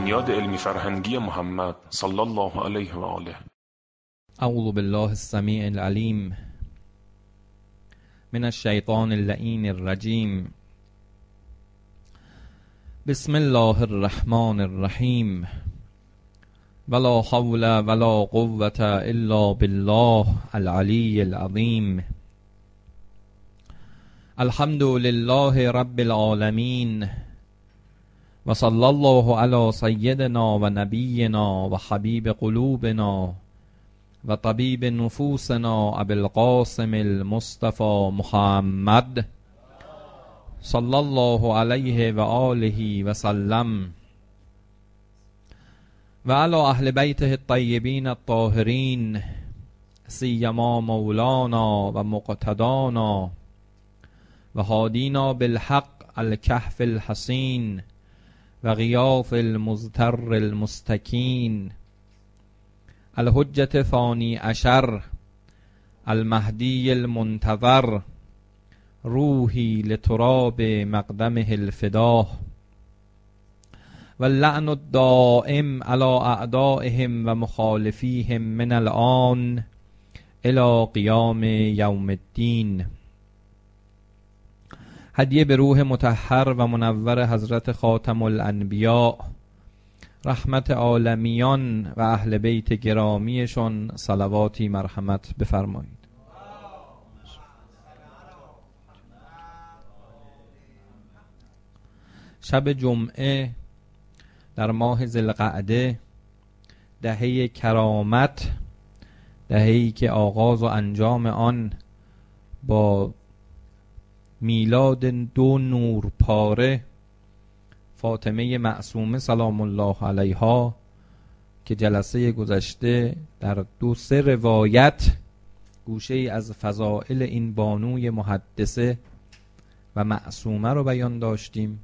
بنیاد علمی فرهنگی محمد صلی الله علیه و آله. اعوذ بالله السمیع العلیم من الشیطان اللعین الرجیم. بسم الله الرحمن الرحیم. ولا حول ولا قوة الا بالله العلی العظیم. الحمد لله رب العالمین و صلی الله علی سیدنا و نبینا و حبیب قلوبنا و طبیب نفوسنا ابی القاسم المصطفى محمد صلی الله علیه و آله و سلم و علی اهل بیته الطیبین الطاهرین سیما مولانا و مقتدانا و هادینا بالحق الکهف الحسین و غیاث المزتر المستکین الحجة ثانی عشر المهدی المنتظر روحی لتراب مقدمه الفداه واللعن الدائم على اعدائهم و مخالفیهم من الآن الى قیام یوم الدین. هدیه به روح مطهر و منور حضرت خاتم الانبیاء، رحمت عالمیان و اهل بیت گرامیشون صلواتی مرحمت بفرمایید. شب جمعه در ماه ذوالقعده، دهه کرامت، دهه‌ای که آغاز و انجام آن با میلاد دو نور پاره فاطمه معصومه سلام الله علیها که جلسه گذشته در 2-3 روایت گوشه ای از فضائل این بانوی محدثه و معصومه رو بیان داشتیم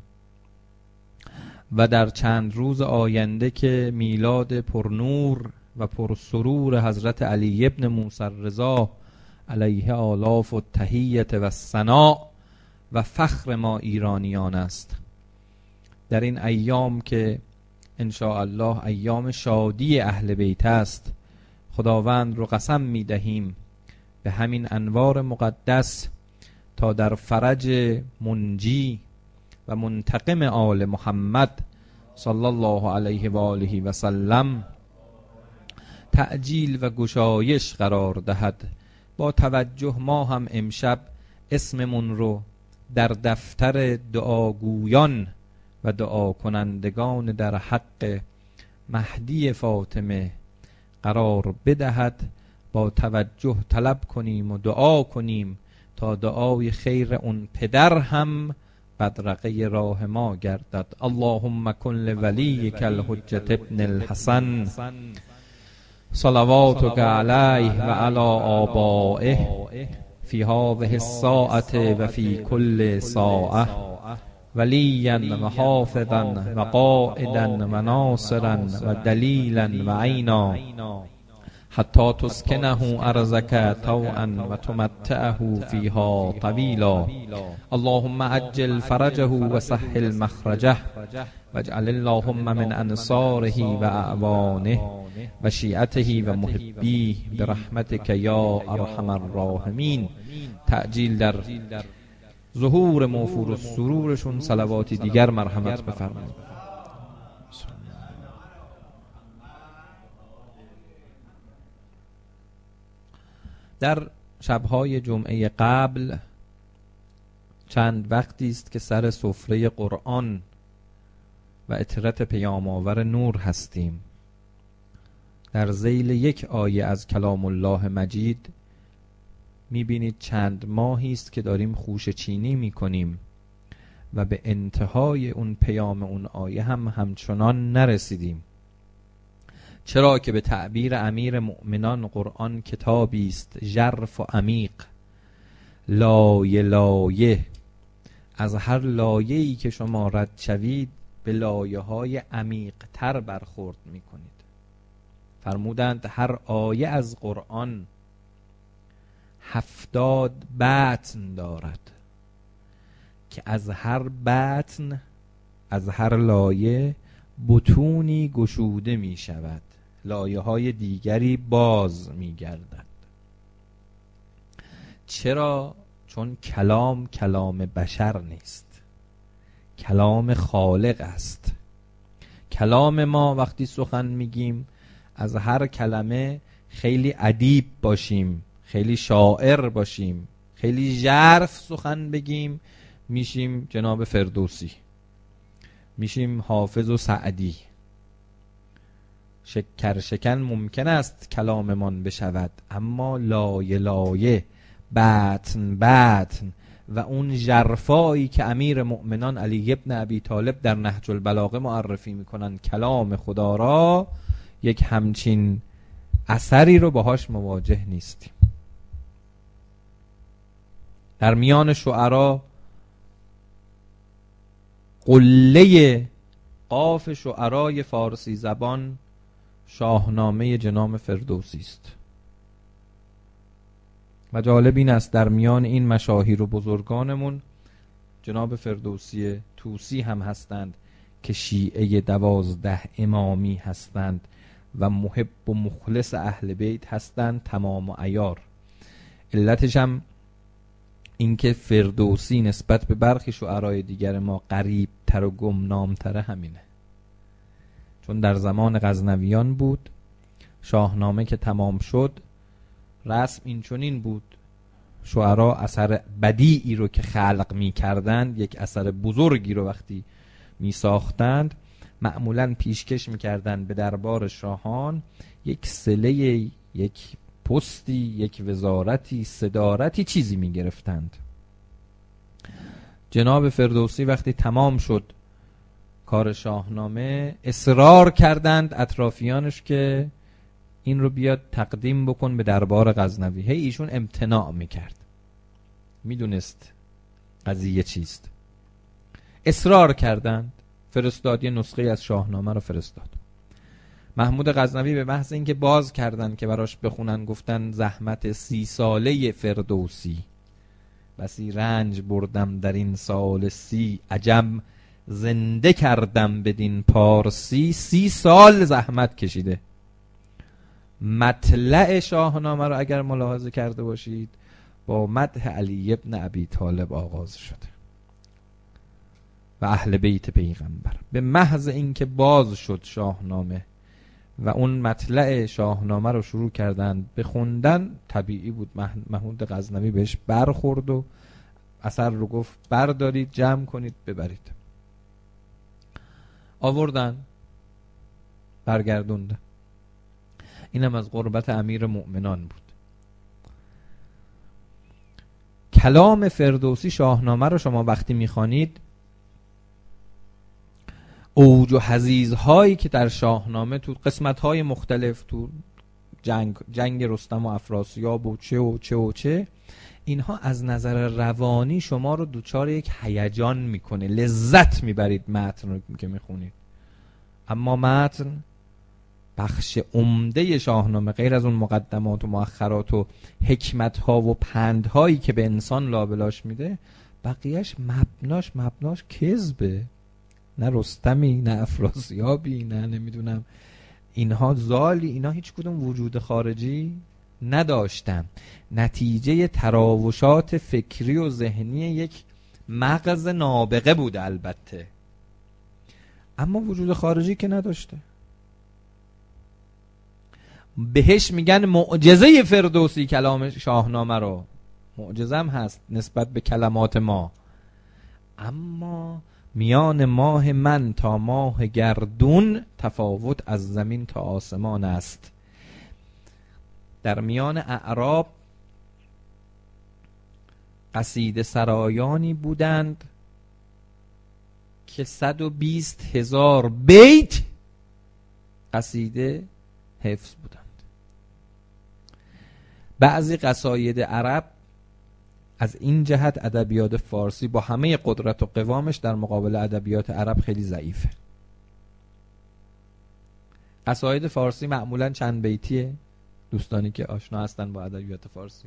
و در چند روز آینده که میلاد پرنور و پرسرور حضرت علی ابن موسی رضا علیه آلاف و تحیت و ثنا و فخر ما ایرانیان است، در این ایام که انشاءالله ایام شادی اهل بیت است، خداوند رو قسم می دهیم به همین انوار مقدس تا در فرج منجی و منتقم آل محمد صلی الله علیه و آله و سلم تعجیل و گشایش قرار دهد. با توجه ما هم امشب اسممون رو در دفتر دعاگویان و دعا کنندگان در حق مهدی فاطمه قرار بدهد. با توجه طلب کنیم و دعا کنیم تا دعای خیر اون پدر هم بدرقه راه ما گردد. اللهم کن لولیک الحجة ابن الحسن صلواتک علیه و علی آبائه فی هذه الساعة و فی کل ساعة ولیا و حافظا و قائدا و ناصرا و دلیلا و عینا حتی تسکنه ارضک طوعا و تمتعه فیها طویلا. اللهم عجل فرجه و سهل مخرجه واجعل اللهم من انصاره و اعوانه و شیعته و محبیه برحمتک یا ارحم الراحمین. تعجیل در ظهور موفور و سرورشون صلواتی دیگر مرحمت بفرمایید. در شبهای جمعه قبل چند وقتی است که سر سفره قرآن و اطرت پیام آور نور هستیم. در ذیل یک آیه از کلام الله مجید میبینید چند ماهی است که داریم خوشه چینی میکنیم و به انتهای اون پیام اون آیه هم همچنان نرسیدیم. چرا که به تعبیر امیر مؤمنان قرآن کتابی است ژرف و عمیق، لایه لایه. از هر لایه‌ای که شما رد شوید به لایه‌های عمیق‌تر برخورد می‌کنید. فرمودند هر آیه از قرآن 70 بطن دارد که از هر بطن، از هر لایه بطونی گشوده می شود، لایه های دیگری باز می گردد. چرا؟ چون کلام بشر نیست، کلام خالق است. کلام ما وقتی سخن میگیم از هر کلمه خیلی ادیب باشیم، خیلی شاعر باشیم، خیلی ژرف سخن بگیم، میشیم جناب فردوسی، میشیم حافظ و سعدی. شکر شکن ممکن است کلاممان بشود، اما لایه لایه، بطن بطن و اون ژرفایی که امیر مؤمنان علی ابن ابی طالب در نهج البلاغه معرفی میکنن کلام خدا را، یک همچین اثری رو باهاش مواجه نیستیم. در میان شعرا قله قاف شعرای فارسی زبان شاهنامه جناب فردوسی است. و جالب این است در میان این مشاهیر و بزرگانمون جناب فردوسی طوسی هم هستند که شیعه 12 امامی هستند و محب و مخلص اهل بیت هستند تمام و عیار. علتش هم این که فردوسی نسبت به برخی شعرای دیگر ما قریب تر و گمنام تر همینه. چون در زمان غزنویان بود، شاهنامه که تمام شد رسم این چنین بود، شعرا اثر بدیعی رو که خلق می کردند، یک اثر بزرگی رو وقتی می ساختند، معمولاً پیشکش می کردند به دربار شاهان یک صله، یک پستی، یک وزارتی، صدارتی، چیزی می گرفتند. جناب فردوسی وقتی تمام شد کار شاهنامه، اصرار کردند اطرافیانش که این رو بیاد تقدیم بکن به دربار غزنوی. هی ایشون امتناع میکرد، میدونست قضیه چیست. اصرار کردند، فرستاد، یه نسخه از شاهنامه رو فرستاد. محمود غزنوی به محض اینکه باز کردند که براش بخونن، گفتن زحمت 30 ساله فردوسی، بسی رنج بردم در این سال 30، عجم زنده کردم بدین پارسی. 30 سال زحمت کشیده. مطلع شاهنامه رو اگر ملاحظه کرده باشید با مدح علی ابن ابی طالب آغاز شده و اهل بیت پیغمبر. به محض اینکه باز شد شاهنامه و اون مطلع شاهنامه رو شروع کردن به خوندن، طبیعی بود محمود غزنوی بهش برخورد و اثر رو گفت بردارید، جمع کنید، ببرید. آوردن، برگردوندن. اینم از قربت امیر مؤمنان بود. کلام فردوسی شاهنامه رو شما وقتی میخوانید، اوج و حضیض‌هایی که در شاهنامه تو قسمت‌های مختلف، تو جنگ رستم و افراسیاب و چه اینها از نظر روانی شما رو دوچار یک هیجان میکنه، لذت میبرید متن رو که میخونید. اما متن بخش عمده شاهنامه، غیر از اون مقدمات و مؤخرات و حکمت‌ها و پندهایی که به انسان لابلاش میده، بقیهش مبناش کذبه. نه رستمی، نه افراسیابی، نه نمیدونم اینها زالی، اینها هیچ کدوم وجود خارجی نداشتن. نتیجه تراوشات فکری و ذهنی یک مغز نابغه بود البته، اما وجود خارجی که نداشته. بهش میگن معجزه فردوسی کلام شاهنامه رو. معجزه هم هست نسبت به کلمات ما، اما میان ماه من تا ماه گردون تفاوت از زمین تا آسمان است. در میان اعراب قصیده سرایانی بودند که 120,000 بیت قصیده حفظ بودند. بعضی قصاید عرب از این جهت ادبیات فارسی با همه قدرت و قوامش در مقابل ادبیات عرب خیلی ضعیفه. قصاید فارسی معمولاً چند بیتیه؟ دوستانی که آشنا هستن با ادبیات فارسی،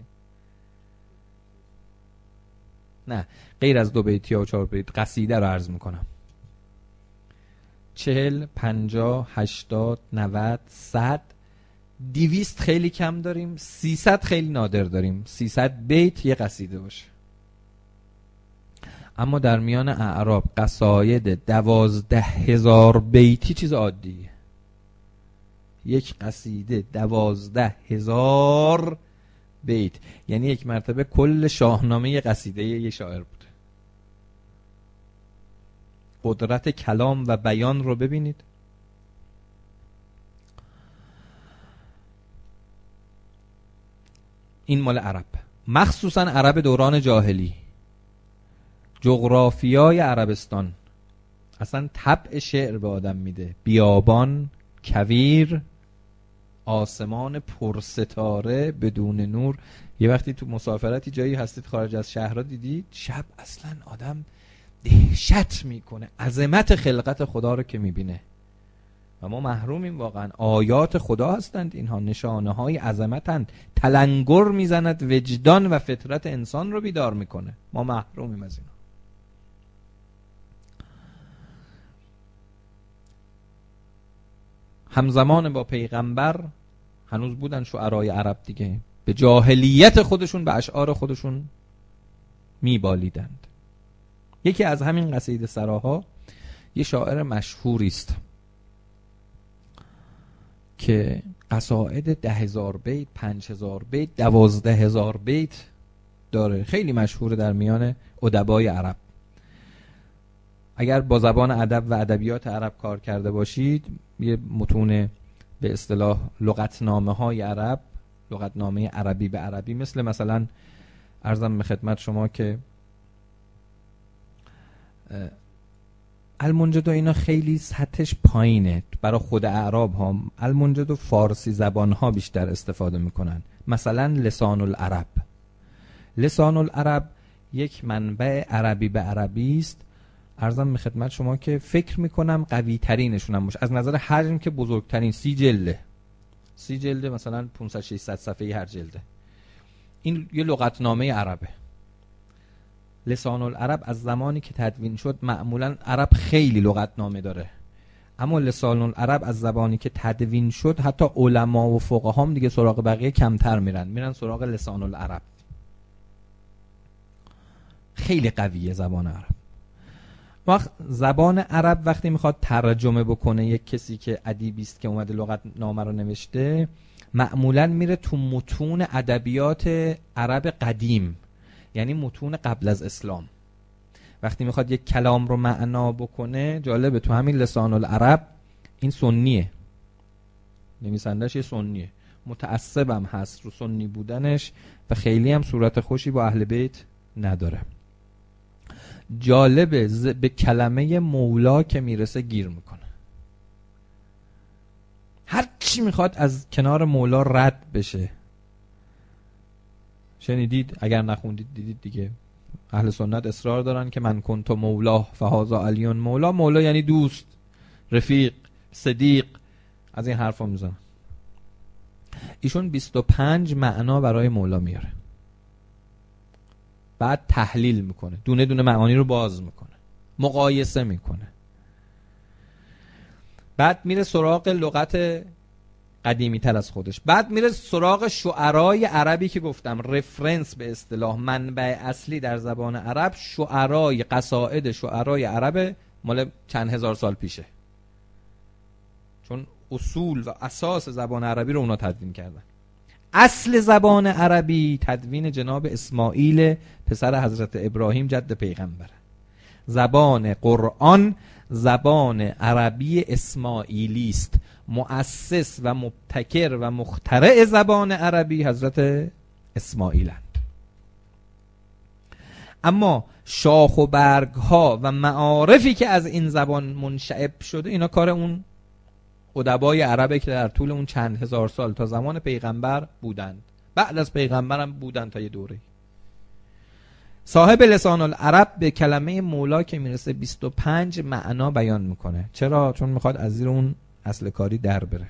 نه غیر از 2 بیتی و 4 بیت قصیده رو عرض میکنم. 40 50 80 90 100 200 خیلی کم داریم، 300 خیلی نادر داریم. 300 بیت یه قصیده باشه. اما در میان اعراب قصاید 12,000 بیتی چیز عادیه. یک قصیده 12,000 بیت یعنی یک مرتبه کل شاهنامه یه قصیده یه شاعر بوده. قدرت کلام و بیان رو ببینید. این مال عرب، مخصوصا عرب دوران جاهلی. جغرافیای عربستان اصلا طبع شعر به آدم میده. بیابان، کویر، آسمان پرستاره بدون نور. یه وقتی تو مسافرتی جایی هستید خارج از شهرها دیدید شب اصلا آدم دهشت میکنه عظمت خلقت خدا رو که میبینه و ما محرومیم. واقعا آیات خدا هستند اینها، نشانه های عظمتند، تلنگر میزند وجدان و فطرت انسان رو بیدار میکنه. ما محرومیم از اینا. همزمان با پیغمبر هنوز بودن شعرای عرب دیگه، به جاهلیت خودشون به اشعار خودشون میبالیدند. یکی از همین قصیده سراها یه شاعر مشهوری است که قصائد 10,000 بیت، 5,000 بیت، 12,000 بیت داره. خیلی مشهوره در میان ادبای عرب. اگر با زبان ادب و ادبیات عرب کار کرده باشید، یه متون به اصطلاح لغتنامه های عرب، لغتنامه عربی به عربی، مثلا عرضم به خدمت شما که المنجد و اینا خیلی سطحش پایینه برای خود اعراب ها. المنجد و فارسی زبان ها بیشتر استفاده میکنن. مثلا لسان العرب، لسان العرب یک منبع عربی به عربی است. عرضم به خدمت شما که فکر میکنم قوی ترینشون هم باشه از نظر حجم، که بزرگترین 30 جلده مثلا 500-600 صفحه هر جلده. این یه لغتنامه عربه. لسان العرب از زمانی که تدوین شد، معمولا عرب خیلی لغتنامه داره، اما لسان العرب از زبانی که تدوین شد حتی علما و فقها هم دیگه سراغ بقیه کمتر میرن سراغ لسان العرب. خیلی قویه زبان عرب. وقت زبان عرب وقتی میخواد ترجمه بکنه یک کسی که ادیبی است که اومده لغتنامه رو نوشته، معمولا میره تو متون ادبیات عرب قدیم، یعنی متون قبل از اسلام. وقتی میخواد یک کلام رو معنا بکنه، جالبه تو همین لسان العرب این سنیه، نویسندش یه سنیه، متعصبم هست رو سنی بودنش و خیلی هم صورت خوشی با اهل بیت نداره. جالبه به کلمه مولا که میرسه گیر میکنه. هر چی میخواد از کنار مولا رد بشه. شنیدید؟ اگر نخوندید دیدید دیگه. اهل سنت اصرار دارن که من کنت مولا فهذا علی مولا. مولا یعنی دوست، رفیق، صدیق. از این حرفا میزنن. ایشون 25 معنا برای مولا میاره، بعد تحلیل میکنه، دونه دونه معانی رو باز میکنه، مقایسه میکنه، بعد میره سراغ لغت قدیمی تر از خودش، بعد میره سراغ شعرای عربی که گفتم رفرنس به اصطلاح منبع اصلی در زبان عرب شعرای قصائد شعرای عرب مال چند هزار سال پیشه، چون اصول و اساس زبان عربی رو اونا تدوین کردن. اصل زبان عربی تدوین جناب اسماعیل پسر حضرت ابراهیم جد پیغمبر. زبان قرآن زبان عربی اسماعیلی است. مؤسس و مبتکر و مخترع زبان عربی حضرت اسماعیلند. اما شاخ و برگ ها و معارفی که از این زبان منشعب شده، اینا کار اون ادبای عربه که در طول اون چند هزار سال تا زمان پیغمبر بودند، بعد از پیغمبرم بودند تا یه دوره. صاحب لسان العرب به کلمه مولا که میرسه 25 معنا بیان میکنه. چرا؟ چون میخواد از زیر اون اصل کاری در بره.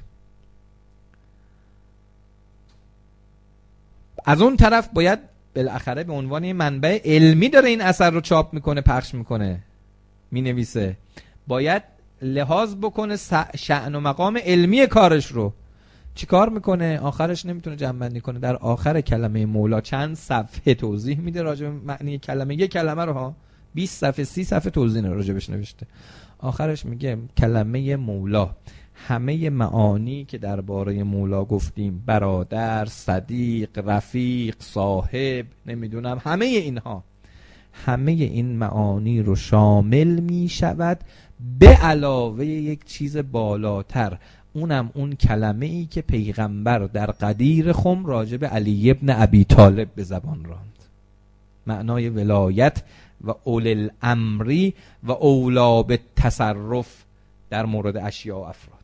از اون طرف باید بالاخره به عنوان منبع علمی داره این اثر رو چاپ میکنه، پخش میکنه، مینویسه، باید لحاظ بکنه شأن و مقام علمی کارش رو. چی کار میکنه؟ آخرش نمیتونه جمع بندی کنه. در آخر کلمه مولا چند صفحه توضیح میده راجع به معنی کلمه. یک کلمه رو ها 20 صفحه 30 صفحه توضیح راجعش نوشته. آخرش میگه کلمه مولا همه معانی که درباره مولا گفتیم، برادر، صدیق، رفیق، صاحب، نمیدونم، همه اینها، همه این معانی رو شامل می شود، به علاوه یک چیز بالاتر، اونم اون کلمه ای که پیغمبر در قدیر خم راجب علی ابن ابی طالب به زبان راند. معنای ولایت و اول الامری و اولا به تصرف در مورد اشیاء و افراد.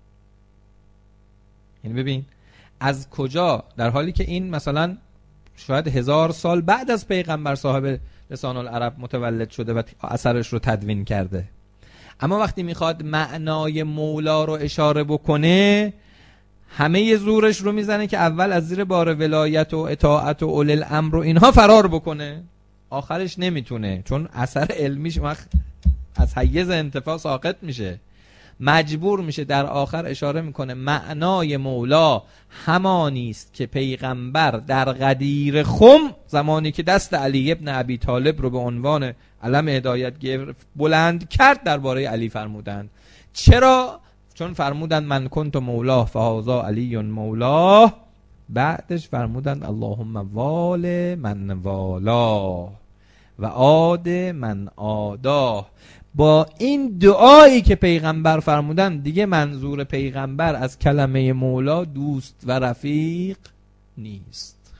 یعنی ببین از کجا، در حالی که این مثلا شاید 1000 سال بعد از پیغمبر صاحب لسان العرب متولد شده و اثرش رو تدوین کرده، اما وقتی میخواد معنای مولا رو اشاره بکنه همه زورش رو میزنه که اول از زیر بار ولایت و اطاعت و اول الامر و اینها فرار بکنه. آخرش نمیتونه، چون اثر علمیش از حیز انتفاع ساقط میشه، مجبور میشه در آخر اشاره میکنه معنای مولا همانی است که پیغمبر در قدیر خم زمانی که دست علی ابن ابی طالب رو به عنوان علم هدایت گرفت بلند کرد درباره علی فرمودند. چرا؟ چون فرمودند من کنت مولا فهذا علی مولا، بعدش فرمودند اللهم وال من والا و عاد من عادا. با این دعایی که پیغمبر فرمودن دیگه منظور پیغمبر از کلمه مولا دوست و رفیق نیست.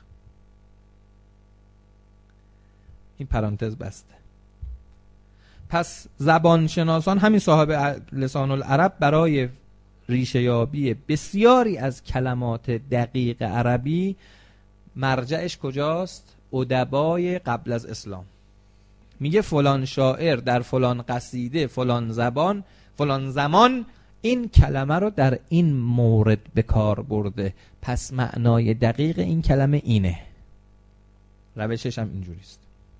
این پرانتز بسته. پس زبانشناسان، همین صاحب لسان العرب، برای ریشه یابی بسیاری از کلمات دقیق عربی مرجعش کجاست؟ ادبای قبل از اسلام. میگه فلان شاعر در فلان قصیده فلان زمان این کلمه رو در این مورد به کار برده، پس معنای دقیق این کلمه اینه. روشش هم اینجوریست.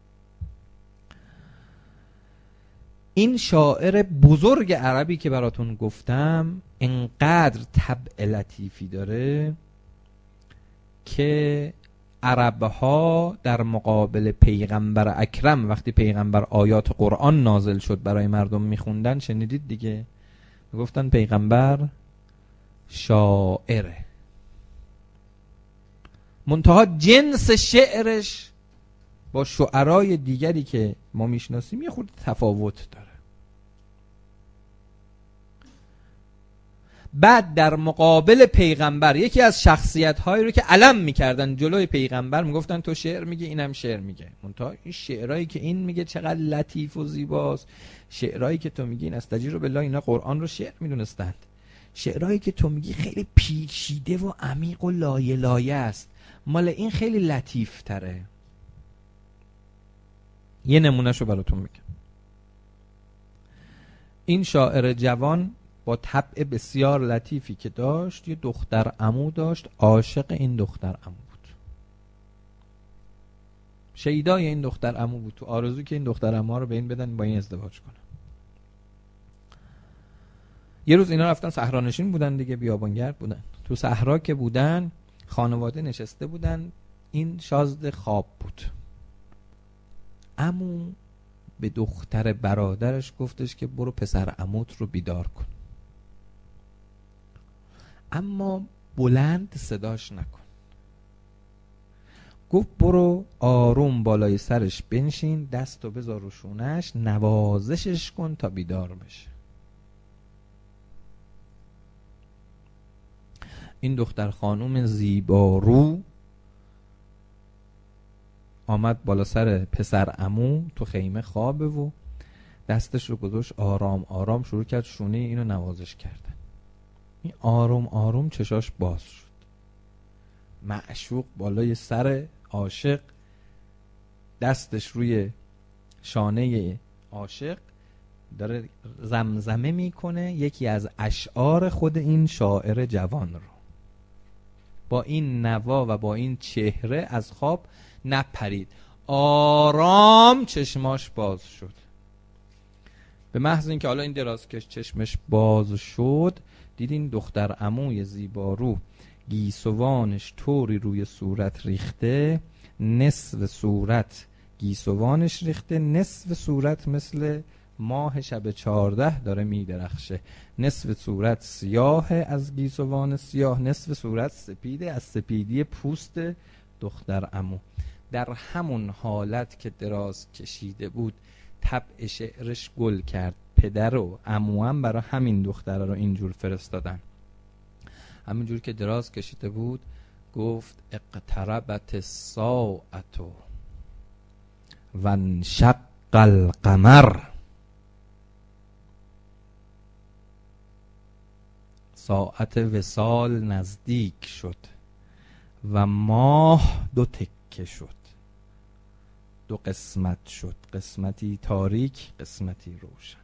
این شاعر بزرگ عربی که براتون گفتم انقدر طبع لطیفی داره که عربها در مقابل پیغمبر اکرم وقتی پیغمبر آیات قرآن نازل شد برای مردم میخوندن، شنیدید دیگه، گفتن پیغمبر شاعره، منتها جنس شعرش با شعرای دیگری که ما میشناسیم یه خورده تفاوت داره. بعد در مقابل پیغمبر یکی از شخصیت‌هایی رو که علم می‌کردن جلوی پیغمبر میگفتن تو شعر میگی اینم شعر میگه، منتها این شعرایی که این میگه چقدر لطیف و زیباست، شعرایی که تو میگی این استجیر بالله اینا قرآن رو شعر میدونستند، شعرایی که تو میگی خیلی پیچیده و عمیق و لایه لایه است، مال این خیلی لطیف تره. یه نمونهشو براتون میگم. این شاعر جوان با طبع بسیار لطیفی که داشت یه دختر عمو داشت، عاشق این دختر عمو بود، شیدای این دختر عمو بود، تو آرزو که این دختر عمو رو به این بدن با این ازدواج کنه. یه روز اینا رفتن صحرانشین بودن دیگه، بیابانگرد بودن، تو صحرا که بودن خانواده نشسته بودن، این شازده خواب بود. عمو به دختر برادرش گفتش که برو پسر عموت رو بیدار کن، اما بلند صداش نکن. گفت برو آروم بالای سرش بنشین، دستو بذار رو شونش، نوازشش کن تا بیدار بشه. این دختر خانوم زیبارو آمد بالا سر پسر عمو تو خیمه خوابه و دستش رو گذاشت، آرام آرام شروع کرد شونه اینو نوازش کردن. این آروم آروم چشاش باز شد، معشوق بالای سر عاشق، دستش روی شانه عاشق، داره زمزمه میکنه یکی از اشعار خود این شاعر جوان رو. با این نوا و با این چهره از خواب نپرید، آرام چشماش باز شد. به محض اینکه حالا این درازکش چشمش باز شد، دید این دختر عموی زیبارو گیسوانش طوری روی صورت ریخته، نصف صورت گیسوانش ریخته، نصف صورت مثل ماه شب 14 داره میدرخشه، نصف صورت سیاه از گیسوان سیاه، نصف صورت سپیده از سپیدی پوست دختر عمو. در همون حالت که دراز کشیده بود طبع شعرش گل کرد. پدر و عمو هم برای همین دختره رو اینجور فرستادن. همینجور که دراز کشیده بود گفت اقتربت الساعة و انشق القمر. ساعت وصال نزدیک شد و ماه دو تکه شد، دو قسمت شد، قسمتی تاریک قسمتی روشن.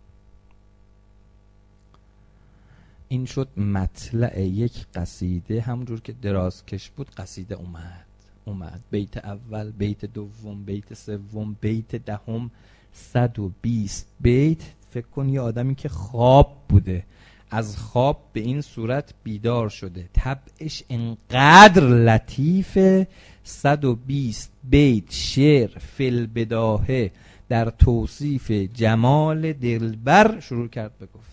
این شد مطلع یک قصیده. همونجور که درازکش بود قصیده اومد بیت اول، بیت دوم، بیت سوم، بیت دهم، 120 بیت. فکر کن یه آدمی که خواب بوده از خواب به این صورت بیدار شده، طبعش انقدر لطیفه. 120 بیت شعر فی البداهه در توصیف جمال دلبر شروع کرد به گفتن.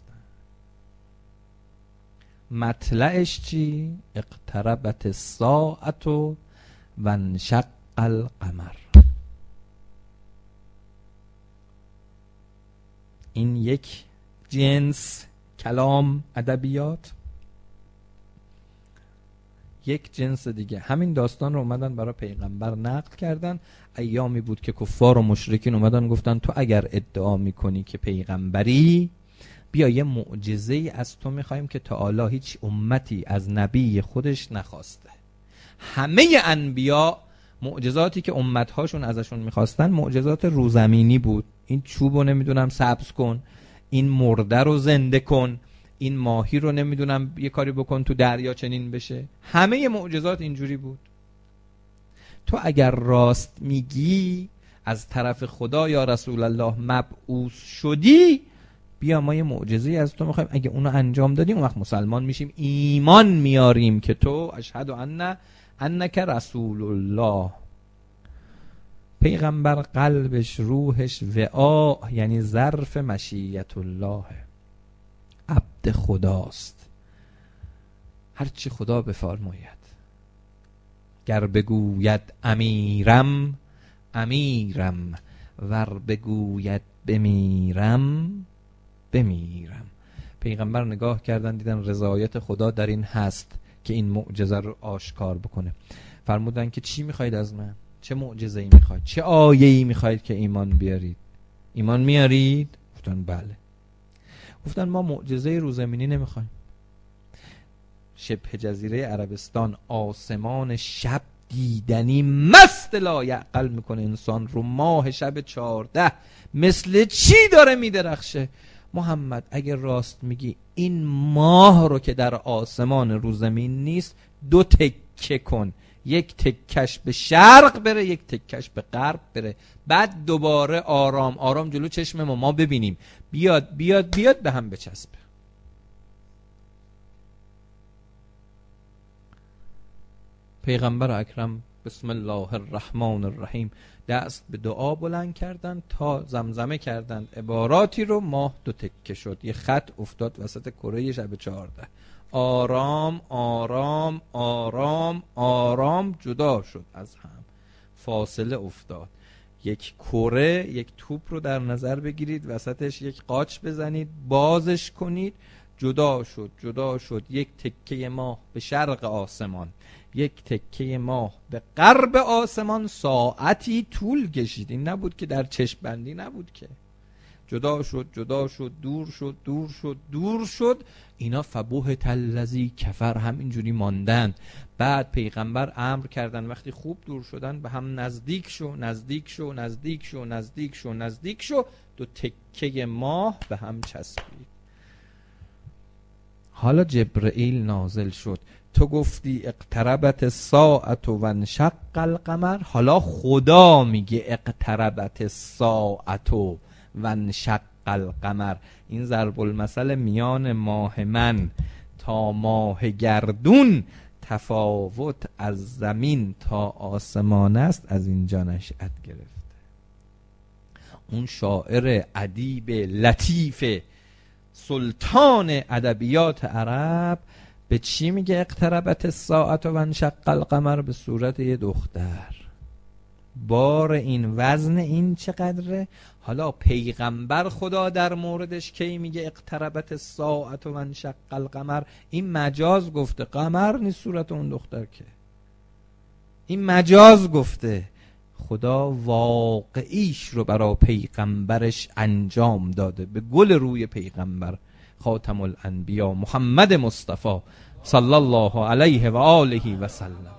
مطلعش چی؟ اقتربت الساعة و انشق القمر. این یک جنس کلام ادبیات. یک جنس دیگه همین داستان رو اومدن برای پیغمبر نقل کردن. ایامی بود که کفار و مشرکین اومدن گفتن تو اگر ادعا میکنی که پیغمبری، بیا یه معجزه ای از تو میخوایم که تعالی هیچ امتی از نبی خودش نخواسته. همه انبیا معجزاتی که امتهاشون ازشون میخواستن معجزات روزمینی بود. این چوبو نمیدونم سبز کن، این مرده رو زنده کن، این ماهی رو نمیدونم یه کاری بکن تو دریا چنین بشه. همه معجزات اینجوری بود. تو اگر راست میگی از طرف خدا یا رسول الله مبعوث شدی، بیا ما یه معجزه از تو میخوایم، اگه اونو انجام دادیم اون وقت مسلمان میشیم، ایمان میاریم که تو اشهد انک رسول الله. پیغمبر قلبش روحش وعا یعنی ظرف مشیت الله، عبد خداست، هرچی خدا بفرماید. گر بگوید امیرم امیرم، ور بگوید بمیرم بمیرم. پیغمبر نگاه کردن دیدن رضایت خدا در این هست که این معجزه رو آشکار بکنه. فرمودن که چی میخواید از من؟ چه معجزه‌ای میخواید؟ چه آیه‌ای میخواید که ایمان بیارید؟ ایمان میارید؟ گفتن بله. گفتن ما معجزه روزمینی نمیخوایم. شبه جزیره عربستان آسمان شب دیدنی مست لایعقل میکنه انسان رو، ماه شب 14 مثل چی داره میدرخشه. محمد اگر راست میگی این ماه رو که در آسمان رو زمین نیست دو تکه کن، یک تکش به شرق بره یک تکش به غرب بره، بعد دوباره آرام آرام جلو چشم ما ببینیم، بیاد بیاد بیاد به هم بچسبه. پیغمبر اکرم بسم الله الرحمن الرحیم دست به دعا بلند کردن تا زمزمه کردند عباراتی رو، ماه دو تکه شد، یه خط افتاد وسط کره شب 14. آرام آرام آرام آرام جدا شد از هم، فاصله افتاد. یک کره، یک توپ رو در نظر بگیرید، وسطش یک قاچ بزنید، بازش کنید، جدا شد جدا شد. یک تکه ماه به شرق آسمان، یک تکه ماه به غرب آسمان. ساعتی طول کشید. این نبود که در چشم بندی نبود که، جدا شد جدا شد، دور شد دور شد دور شد. اینا فبهت الذی کفر همینجوری ماندن. بعد پیغمبر امر کردن وقتی خوب دور شدن به هم نزدیک شو نزدیک شو نزدیک شو نزدیک شو نزدیک شو. دو تکه ماه به هم چسبید. حالا جبرئیل نازل شد. تو گفتی اقتربت الساعة و انشق القمر، حالا خدا میگه اقتربت الساعة و انشق القمر. این ضرب المثل میان ماه من تا ماه گردون، تفاوت از زمین تا آسمان است، از اینجا نشأت گرفته. اون شاعر ادیب لطیف سلطان ادبیات عرب به چی میگه اقتربت الساعة و انشق القمر؟ به صورت یه دختر. بار این وزن این چقدره؟ حالا پیغمبر خدا در موردش کی میگه اقتربت الساعة و انشق القمر؟ این مجاز گفته، قمر نیست صورت اون دختر که، این مجاز گفته. خدا واقعیش رو برای پیغمبرش انجام داده به گل روی پیغمبر خاتم الانبیا محمد مصطفی صلی الله علیه و آله و سلم.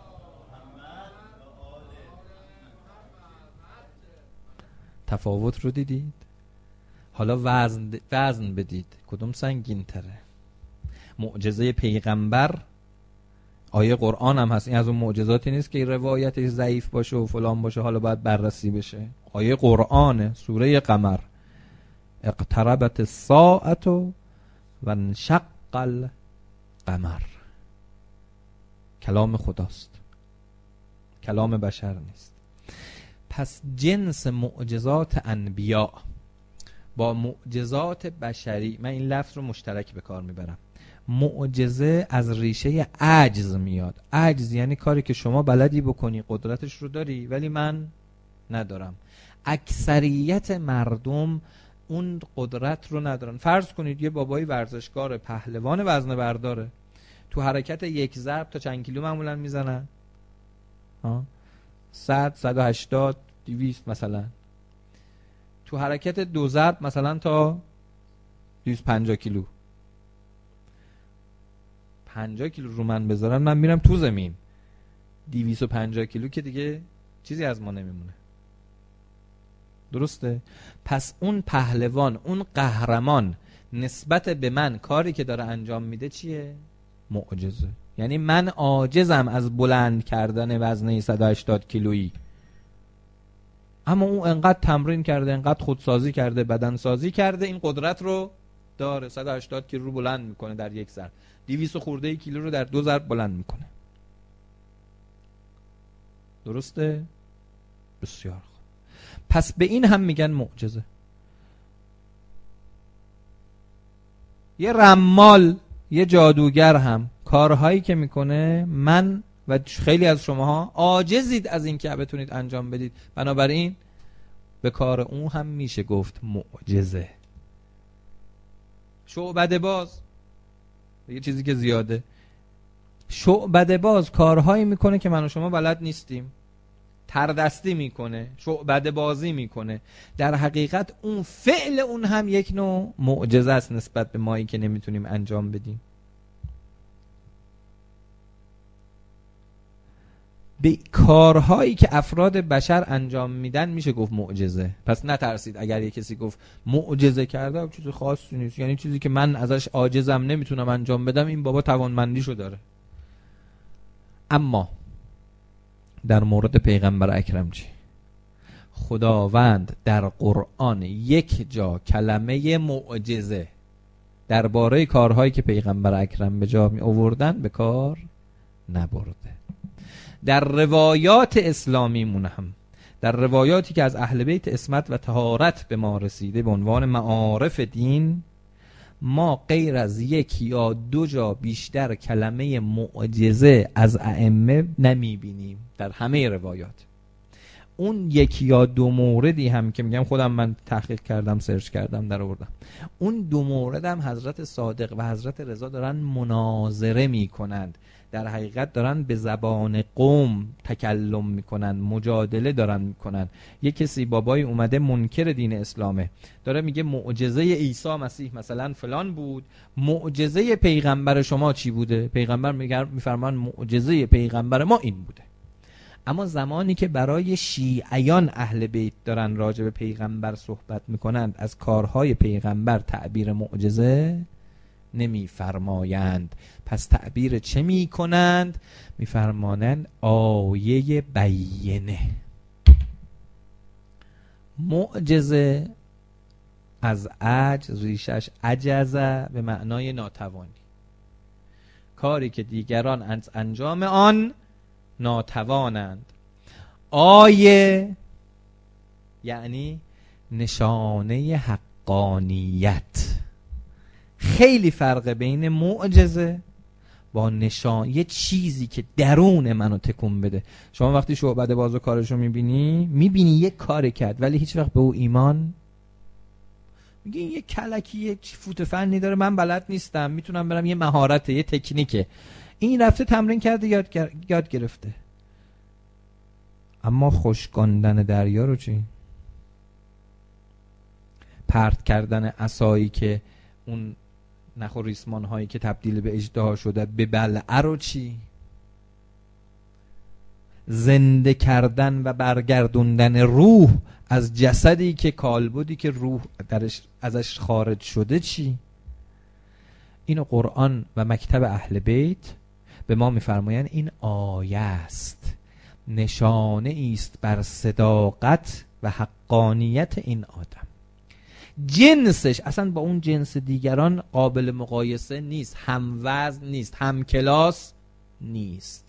تفاوت رو دیدید؟ حالا وزن بدید کدوم سنگین تره؟ معجزه پیغمبر، آیه قرآن هم هست، این از اون معجزاتی نیست که روایتش ضعیف باشه و فلان باشه حالا باید بررسی بشه. آیه قرآنه، سوره قمر، اقتربت الساعة و انشق القمر. کلام خداست، کلام بشر نیست. پس جنس معجزات انبیا با معجزات بشری، من این لفظ رو مشترک به کار میبرم. معجزه از ریشه عجز میاد. عجز یعنی کاری که شما بلدی بکنی، قدرتش رو داری ولی من ندارم. اکثریت مردم اون قدرت رو ندارن. فرض کنید یه بابایی ورزشکار پهلوان وزنه برداره، تو حرکت یک ضرب تا چند کیلو معمولا میزنن؟ 100 180 200 مثلا. تو حرکت دو ضرب مثلا تا 250 کیلو. 50 کیلو رو من بذارن من میرم تو زمین. 250 کیلو که دیگه چیزی از ما نمیمونه. درسته؟ پس اون پهلوان، اون قهرمان نسبت به من کاری که داره انجام میده چیه؟ معجزه. یعنی من عاجزم از بلند کردن وزنه 180 کیلویی، اما اون انقدر تمرین کرده، انقدر خودسازی کرده، بدنسازی کرده، این قدرت رو داره. 180 کیلو رو بلند میکنه در یک ضرب، 200 خورده کیلو رو در دو ضرب بلند میکنه. درسته؟ بسیار خوب. پس به این هم میگن معجزه. یه رمال، یه جادوگر هم کارهایی که میکنه من و خیلی از شماها عاجزید از این که بتونید انجام بدید، بنابراین به کار اون هم میشه گفت معجزه. شعبده باز، یه چیزی که زیاده، شعبده باز کارهایی میکنه که من و شما بلد نیستیم. تردستی میکنه، شعبده بازی میکنه. در حقیقت اون فعل اون هم یک نوع معجزه است نسبت به مایی که نمیتونیم انجام بدیم. به کارهایی که افراد بشر انجام میدن میشه گفت معجزه. پس نترسید اگر یک کسی گفت معجزه کرده، چیز خاصی نیست، یعنی چیزی که من ازش عاجزم نمیتونم انجام بدم، این بابا توانمندیشو داره. اما در مورد پیغمبر اکرم چی؟ خداوند در قرآن یک جا کلمه معجزه درباره کارهایی که پیغمبر اکرم به جا می آوردن به کار نبرده. در روایات اسلامی هم، در روایاتی که از اهل بیت عصمت و طهارت به ما رسیده به عنوان معارف دین، ما غیر از یک یا دو جا بیشتر کلمه معجزه از ائمه نمی بینیم در همه روایات. اون یک یا دو موردی هم که میگم خودم من تحقیق کردم، سرچ کردم، در آوردم، اون دو مورد هم حضرت صادق و حضرت رضا دارن مناظره میکنند. در حقیقت دارن به زبان قوم تکلم میکنن، مجادله دارن میکنن. یک کسی بابای اومده منکر دین اسلامه، داره میگه معجزه عیسی مسیح مثلا فلان بود، معجزه پیغمبر شما چی بوده؟ پیغمبر میفرمان معجزه پیغمبر ما این بوده. اما زمانی که برای شیعیان اهل بیت دارن راجع به پیغمبر صحبت میکنند، از کارهای پیغمبر تعبیر معجزه نمیفرمایند. پس تعبیر چه میکنند؟ میفرمانند آیه بینه. معجزه از عجز، ریشش عجزه به معنای ناتوانی، کاری که دیگران از انجام آن ناتوانند. آیه یعنی نشانه حقانیت. خیلی فرق بین معجزه با نشان، یه چیزی که درون منو تکون بده. شما وقتی شعبده بازو کارشو میبینی یه کاری کرد ولی هیچ وقت به او ایمان میگه این یه کلکی، یه فوت فنی داره، من بلد نیستم، میتونم برم، یه مهارته، یه تکنیکه، این رفته تمرین کرده، یاد گرفته. اما خشکاندن دریا رو چی؟ پرت کردن عصایی که اون نخ و ریسمان هایی که تبدیل به اژدها شده به بلعه رو چی؟ زنده کردن و برگردوندن روح از جسدی که کالبدی که روح ازش خارج شده چی؟ اینو قرآن و مکتب اهل بیت به ما میفرمایند این آیه است، نشانه است بر صداقت و حقانیت این آدم. جنسش اصلا با اون جنس دیگران قابل مقایسه نیست، هم وزن نیست، هم کلاس نیست.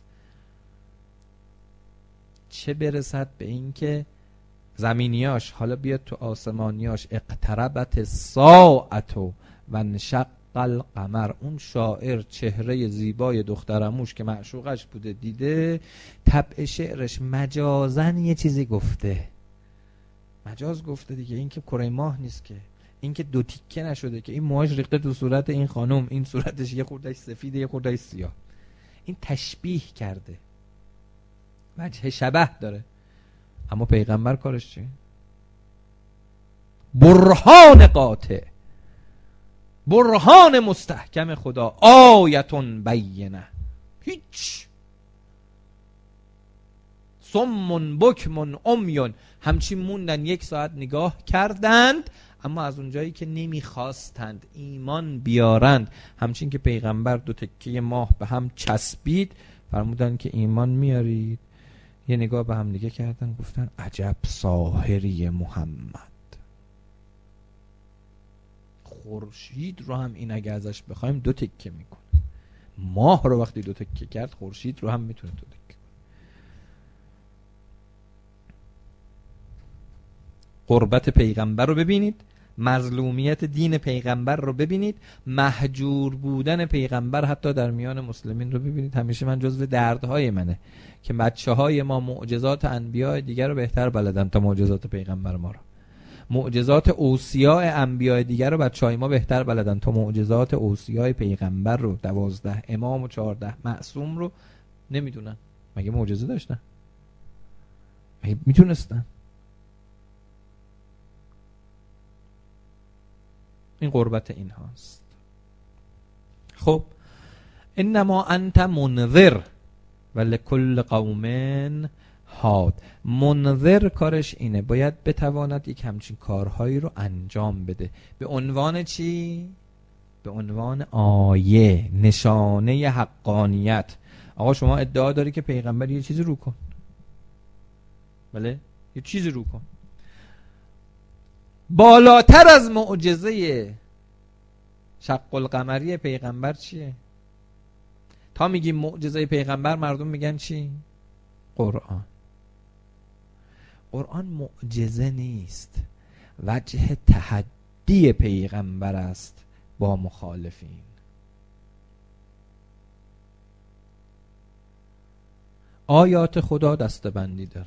چه برسد به این که زمینیاش حالا بیاد تو آسمانیاش، اقتربت الساعة و انشق القمر. اون شاعر چهره زیبای دخترموش که معشوقش بوده دیده، طبع شعرش مجازن یه چیزی گفته، مجاز گفته دیگه، این که کره ماه نیست که، این که دو تیکه نشده که، این موهاش ریخته تو صورت این خانم، این صورتش یه خوردهش سفیده یه خوردهش سیاه، این تشبیه کرده، وجه شبه داره. اما پیغمبر کارش چیه؟ برهان قاطع، برهان مستحکم خدا، آیتون بینه، هیچ صم بکم عمیون، همچین موندن، 1 ساعت نگاه کردند اما از اونجایی که نمیخواستند ایمان بیارند، همچین که پیغمبر 2 تکه ماه به هم چسبید، فرمودن که ایمان میارید، یه نگاه به هم دیگه کردن، گفتن عجب ساحری محمد. خورشید رو هم این اگه ازش بخوایم 2 تکه میکنه، ماه رو وقتی 2 تکه کرد، خورشید رو هم میتونه 2 تکه. قربت پیغمبر رو ببینید، مظلومیت دین پیغمبر رو ببینید، محجور بودن پیغمبر حتی در میان مسلمین رو ببینید. همیشه من جزو دردهای منه که بچه‌های ما معجزات انبیاء دیگر رو بهتر بلدن تا معجزات پیغمبر ما رو. معجزات اوصیاء انبیاء دیگر رو بچه‌های ما بهتر بلدن تا معجزات اوصیاء پیغمبر رو. 12 امام و 14 معصوم رو نمیدونن. مگه معجزه داشتن؟ مگه میتونستن؟ این قربت این هاست. خب انما انت منذر ولکل قوم هاد. منذر کارش اینه، باید بتواند یک همچین کارهایی رو انجام بده. به عنوان چی؟ به عنوان آیه، نشانه حقانیت. آقا شما ادعا داری که پیغمبر یه چیزی رو کن، بله یه چیزی رو کن. بالاتر از معجزه شق القمری پیغمبر چیه؟ تا میگیم معجزه پیغمبر مردم میگن چی؟ قرآن. قرآن معجزه نیست، وجه تحدی پیغمبر است با مخالفین. آیات خدا دستبندی داره.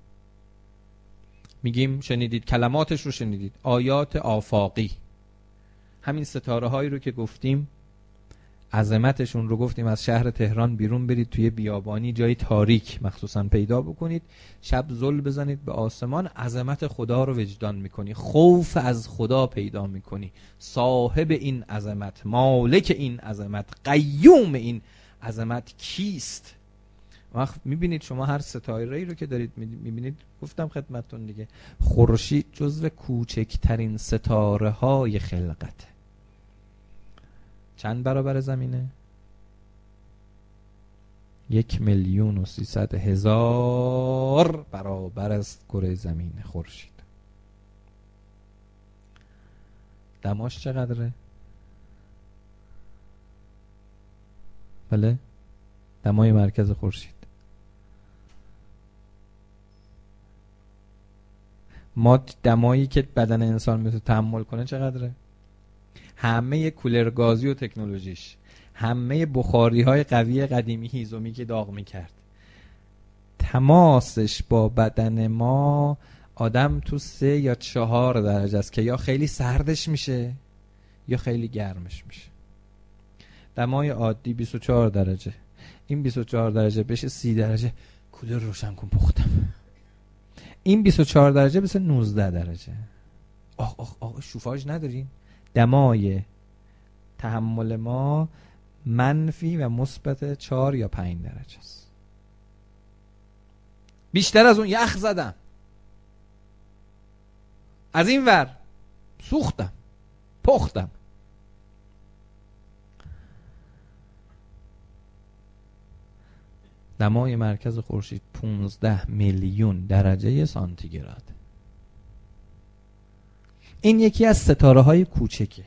میگیم شنیدید، کلماتش رو شنیدید، آیات آفاقی، همین ستاره هایی رو که گفتیم عظمتشون رو گفتیم، از شهر تهران بیرون برید توی بیابانی جای تاریک مخصوصا پیدا بکنید، شب زل بزنید به آسمان، عظمت خدا رو وجدان میکنی، خوف از خدا پیدا میکنی، صاحب این عظمت، مالک این عظمت، قیوم این عظمت کیست. وقت میبینید شما هر ستاره‌ای رو که دارید میبینید، گفتم خدمتتون دیگه، خورشید جزو کوچکترین ستاره های خلقته. چند برابر زمینه؟ 1,300,000 برابر از کره زمین خورشید. دماش چقدره؟ بله، دمای مرکز خورشید. ما دمایی که بدن انسان میتونه تحمل کنه چقدره؟ همه کولر گازی و تکنولوژیش، همه بخاری های قوی قدیمی هیزومی که داغ میکرد، تماسش با بدن ما آدم تو 3 یا 4 درجه است که یا خیلی سردش میشه یا خیلی گرمش میشه. دمای عادی 24 درجه، این 24 درجه بشه 30 درجه، کولر روشن کن پختم. این 24 درجه بشه 19 درجه. آه شوفاژ نداریم. دمای تحمل ما منفی و مثبت 4 یا 5 درجه است. بیشتر از اون یخ زدم، از این ور سوختم، پختم. دمای مرکز خورشید 15 میلیون درجه سانتیگراد. این یکی از ستاره های کوچکه.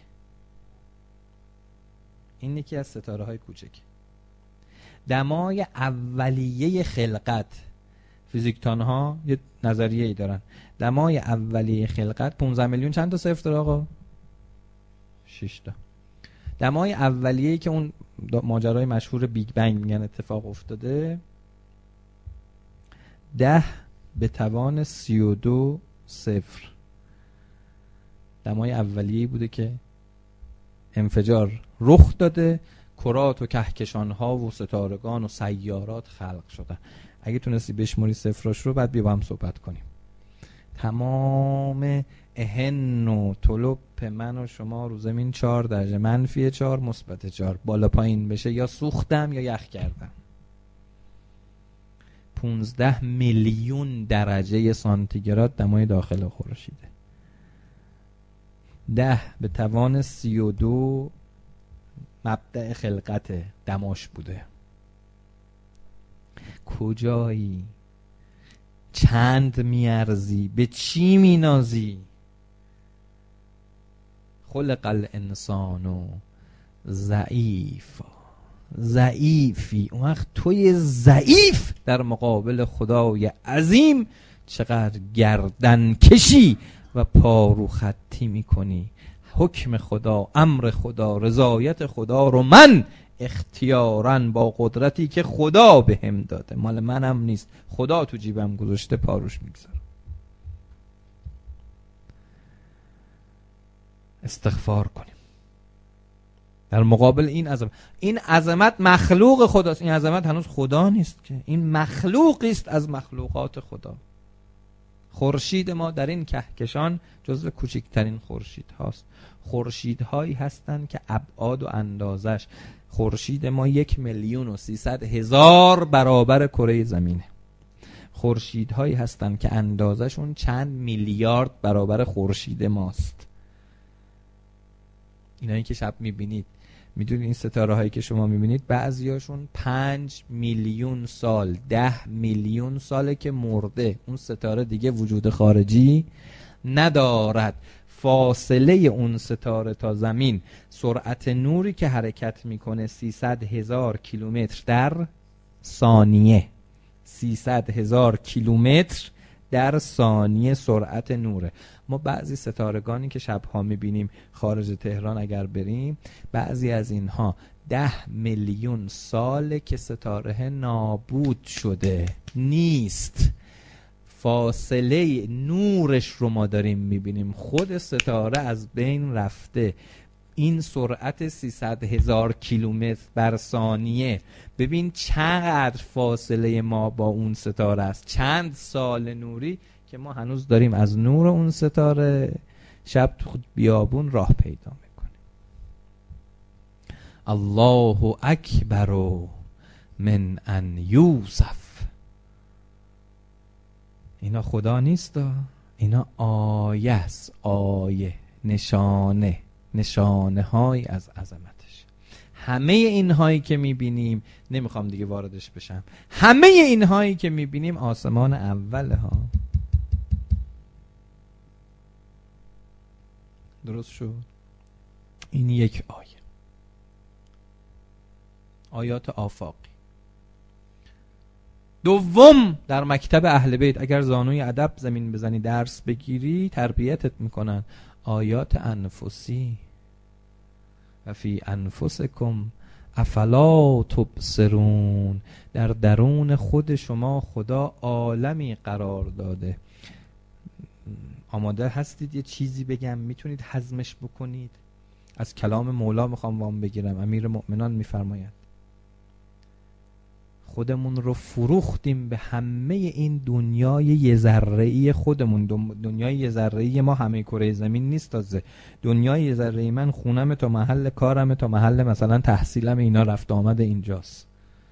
دمای اولیه خلقت، فیزیکدان ها یه نظریه ای دارن، دمای اولیه خلقت 15 میلیون چند تا صفر داره آقا؟ 6 تا. دمای اولیه‌ای که اون ماجرای مشهور بیگ بنگ میگن اتفاق افتاده 10 به توان 32 صفر. دمای اولیه‌ای بوده که انفجار رخ داده، کرات و کهکشان‌ها و ستارگان و سیارات خلق شدن. اگه تونستی بشموری صفراش رو بعد بیا با هم صحبت کنیم. تمام اهن و طلب من و شما رو زمین 4 درجه، منفی 4 مثبت 4 بالا پایین بشه یا سوختم یا یخ کردم. 15 میلیون درجه سانتیگراد دمای داخل خورشیده. 10 به توان 32 مبدأ خلقت دماش بوده. کجایی؟ چند میارزی؟ به چی مینازی؟ خلق الانسان ضعیفی. اون وقت توی ضعیف در مقابل خدای عظیم چقدر گردن کشی و پارو خطی میکنی. حکم خدا، امر خدا، رضایت خدا رو من اختیاراً با قدرتی که خدا بهم داده، مال منم نیست، خدا تو جیبم گذاشته، پاروش میگذارم. استغفار کنیم در مقابل این عظمت مخلوق خداست. این عظمت هنوز خدا نیست که، این مخلوقی است از مخلوقات خدا. خورشید ما در این کهکشان جزو کوچکترین خورشید هاست. خورشیدهایی هستند که ابعاد و اندازش، خورشید ما 1,300,000 برابر کره زمینه. خورشیدهایی هستند که اندازشون چند میلیارد برابر خورشید ماست. اینایی که شب میبینید، میدونید این ستاره هایی که شما میبینید بعضیاشون 5 میلیون سال 10 میلیون ساله که مرده. اون ستاره دیگه وجود خارجی ندارد. فاصله اون ستاره تا زمین، سرعت نوری که حرکت میکنه 300,000 کیلومتر در ثانیه. 300,000 کیلومتر در ثانیه سرعت نوره. ما بعضی ستارگانی که شبها میبینیم خارج تهران اگر بریم، بعضی از اینها 10 میلیون ساله که ستاره نابود شده نیست. فاصله نورش رو ما داریم میبینیم، خود ستاره از بین رفته. این سرعت 300,000 کیلومتر بر ثانیه، ببین چقدر فاصله ما با اون ستاره است، چند سال نوری که ما هنوز داریم از نور اون ستاره شب تو بیابون راه پیدا میکنیم. الله اکبر من ان یوصف. اینا خدا نیست، اینا آیه است، آیه، نشانه های از عظمتش. همه اینهایی که میبینیم، نمیخوام دیگه واردش بشم، همه اینهایی که میبینیم آسمان اوله ها. درست شد؟ این یک آیه. آیات آفاقی. دوم، در مکتب اهل بیت اگر زانوی ادب زمین بزنی درس بگیری تربیتت میکنن. آیات انفسی و فی انفسکم افلا تبصرون، در درون خود شما خدا عالمی قرار داده. آماده هستید یه چیزی بگم میتونید هضمش بکنید؟ از کلام مولا میخوام وام بگیرم. امیر مؤمنان میفرماید خودمون رو فروختیم به همه این دنیای یه ذره‌ای خودمون. دنیای یه ذره‌ای ما همه کره زمین نیست. تازه دنیای یه ذره‌ای من خونم تا محل کارم تا محل مثلا تحصیلم، اینا رفت آمد اینجاست.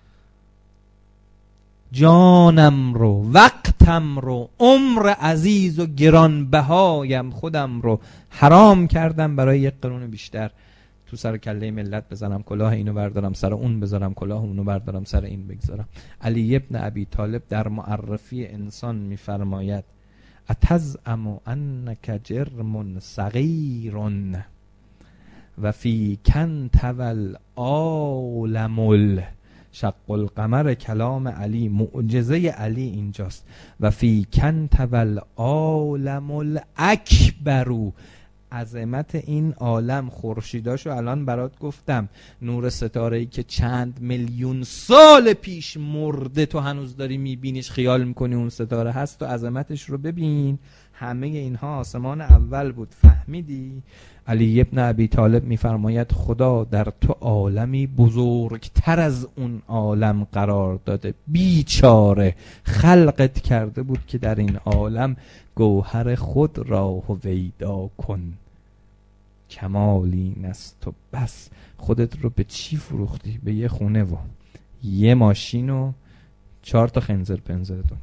جانم رو، وقتم رو، عمر عزیز و گرانبهایم خودم رو حرام کردم برای یک قرون بیشتر تو سر کله ملت بزنم، کلاه اینو بردارم سر اون بذارم، کلاه اونو بردارم سر این بگذارم. علی ابن ابی طالب در معرفی انسان میفرماید اتزعم انک جرم صغیر و فی کنت والعالم شق القمر. کلام علی، معجزه علی اینجاست. و فی کنت والعالم الاکبر، عظمت این عالم خورشیداشو الان برات گفتم، نور ستاره‌ای که چند میلیون سال پیش مرده تو هنوز داری میبینیش، خیال میکنی اون ستاره هست، و عظمتش رو ببین. همه اینها آسمان اول بود. فهمیدی؟ علی ابن ابی طالب میفرماید خدا در تو عالمی بزرگتر از اون عالم قرار داده. بیچاره خلقت کرده بود که در این عالم گوهر خود را هویدا کن. کمالی نست و بس. خودت رو به چی فروختی؟ به یه خونه و یه ماشین و 4 تا خنزر پنزر دنیا.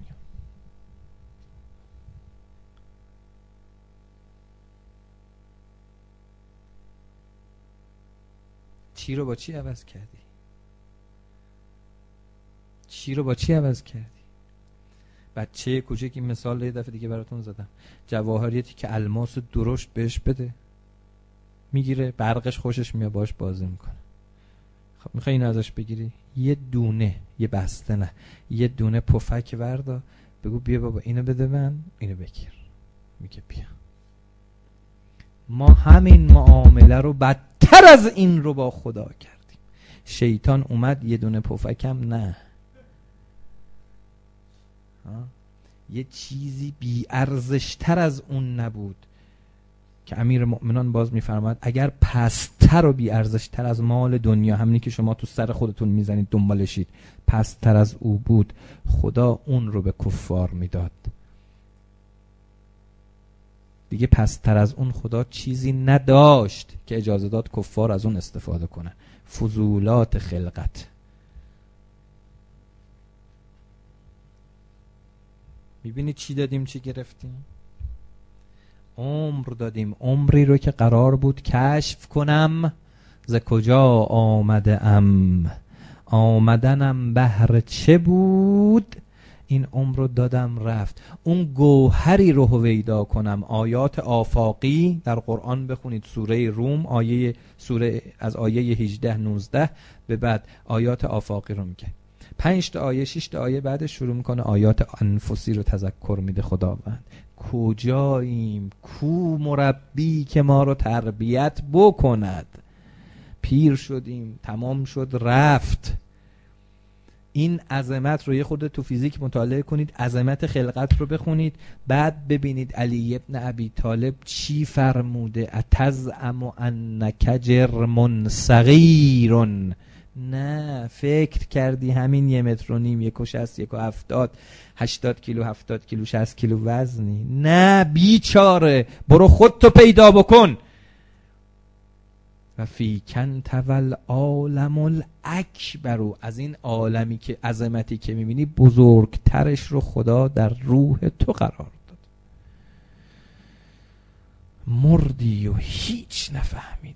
چی رو با چی عوض کردی؟ چی رو با چی عوض کردی؟ بچه کوچکی مثال یه دفعه دیگه براتون زدم، جواهریتی که الماس درشت بهش بده میگیره، برقش خوشش میاد باش بازی میکنه. خب میخوای اینو ازش بگیری؟ یه دونه، یه بسته نه، یه دونه پفک وردا، بگو بیا بابا اینو بده من، اینو بگیر. میگه بیا. ما همین معامله رو بدتر از این رو با خدا کردیم. شیطان اومد یه دونه پفکم نه، یه چیزی بی ارزشتر از اون نبود که امیر مؤمنان باز میفرماید اگر پست‌تر و بی ارزشتر از مال دنیا، همینی که شما تو سر خودتون میزنید دنبالشید، پست‌تر از او بود، خدا اون رو به کفار میداد. دیگه پست‌تر از اون خدا چیزی نداشت که اجازه داد کفار از اون استفاده کنن. فضولات خلقت. میبینی چی دادیم چی گرفتیم؟ عمر دادیم، عمری رو که قرار بود کشف کنم ز کجا آمده ام، آمدنم بهر چه بود، این عمر رو دادم رفت. اون گوهری رو هویدا کنم. آیات آفاقی در قرآن بخونید، سوره روم سوره از آیه 18-19 به بعد آیات آفاقی رو میگه. 5 تا آیه 6 تا آیه بعدش شروع میکنه آیات انفسی رو تذکر میده خداوند. کجاییم؟ کو مربی که ما رو تربیت بکند؟ پیر شدیم، تمام شد رفت. این عظمت رو یه خورده تو فیزیک مطالعه کنید، عظمت خلقت رو بخونید، بعد ببینید علی ابن ابی طالب چی فرموده. اتزعم انک جرم صغیر. نه فکر کردی همین 1.5 متر، 1.60، 1.70، 80 کیلو، 70 کیلو، 60 کیلو وزنی؟ نه بیچاره، برو خودتو پیدا بکن. و فی کنت والعالم الاکبر، از این عالمی که عظمتی که میبینی بزرگترش رو خدا در روح تو قرار داد. مردی و هیچ نفهمیدی.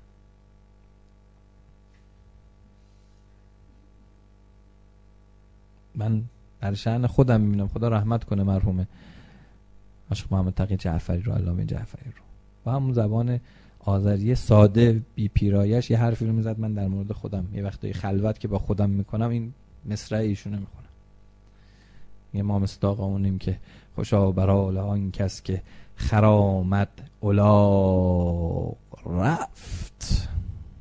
من در شأن خودم میبینم، خدا رحمت کنه مرحوم عاشق محمد تقی جعفری رو، علامه جعفری رو، با همون زبان آذری ساده بی پیرایش یه حرفی رو میزد من در مورد خودم یه وقتایی خلوت که با خودم میکنم این مصرع ایشونه میخونم. یه ما مصداقمونیم که خوشا برال آن کس که خرامد الا رفت.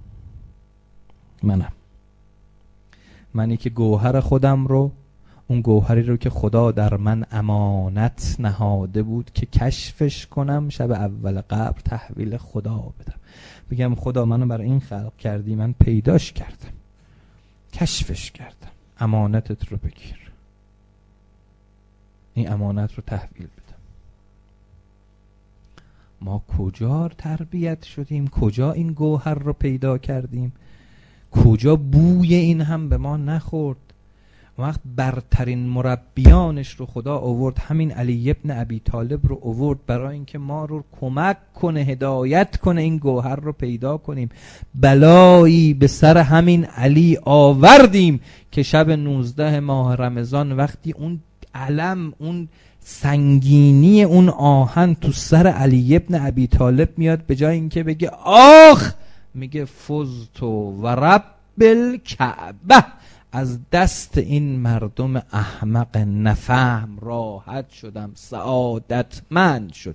منی که گوهر خودم رو، اون گوهری رو که خدا در من امانت نهاده بود که کشفش کنم، شب اول قبر تحویل خدا بدم، بگم خدا منو برای این خلق کردی، من پیداش کردم، کشفش کردم، امانتت رو بگیر، این امانت رو تحویل بدم. ما کجا تربیت شدیم؟ کجا این گوهر رو پیدا کردیم؟ کجا بوی این هم به ما نخورد؟ وقت برترین مربیانش رو خدا آورد، همین علی ابن ابی طالب رو آورد برای اینکه ما رو کمک کنه، هدایت کنه، این گوهر رو پیدا کنیم. بلایی به سر همین علی آوردیم که شب 19 ماه رمضان وقتی اون علم، اون سنگینی اون آهن تو سر علی ابن ابی طالب میاد، به جای اینکه بگه آخ، میگه فزتو و رب الکعبه، از دست این مردم احمق نفهم راحت شدم، سعادتمند شد.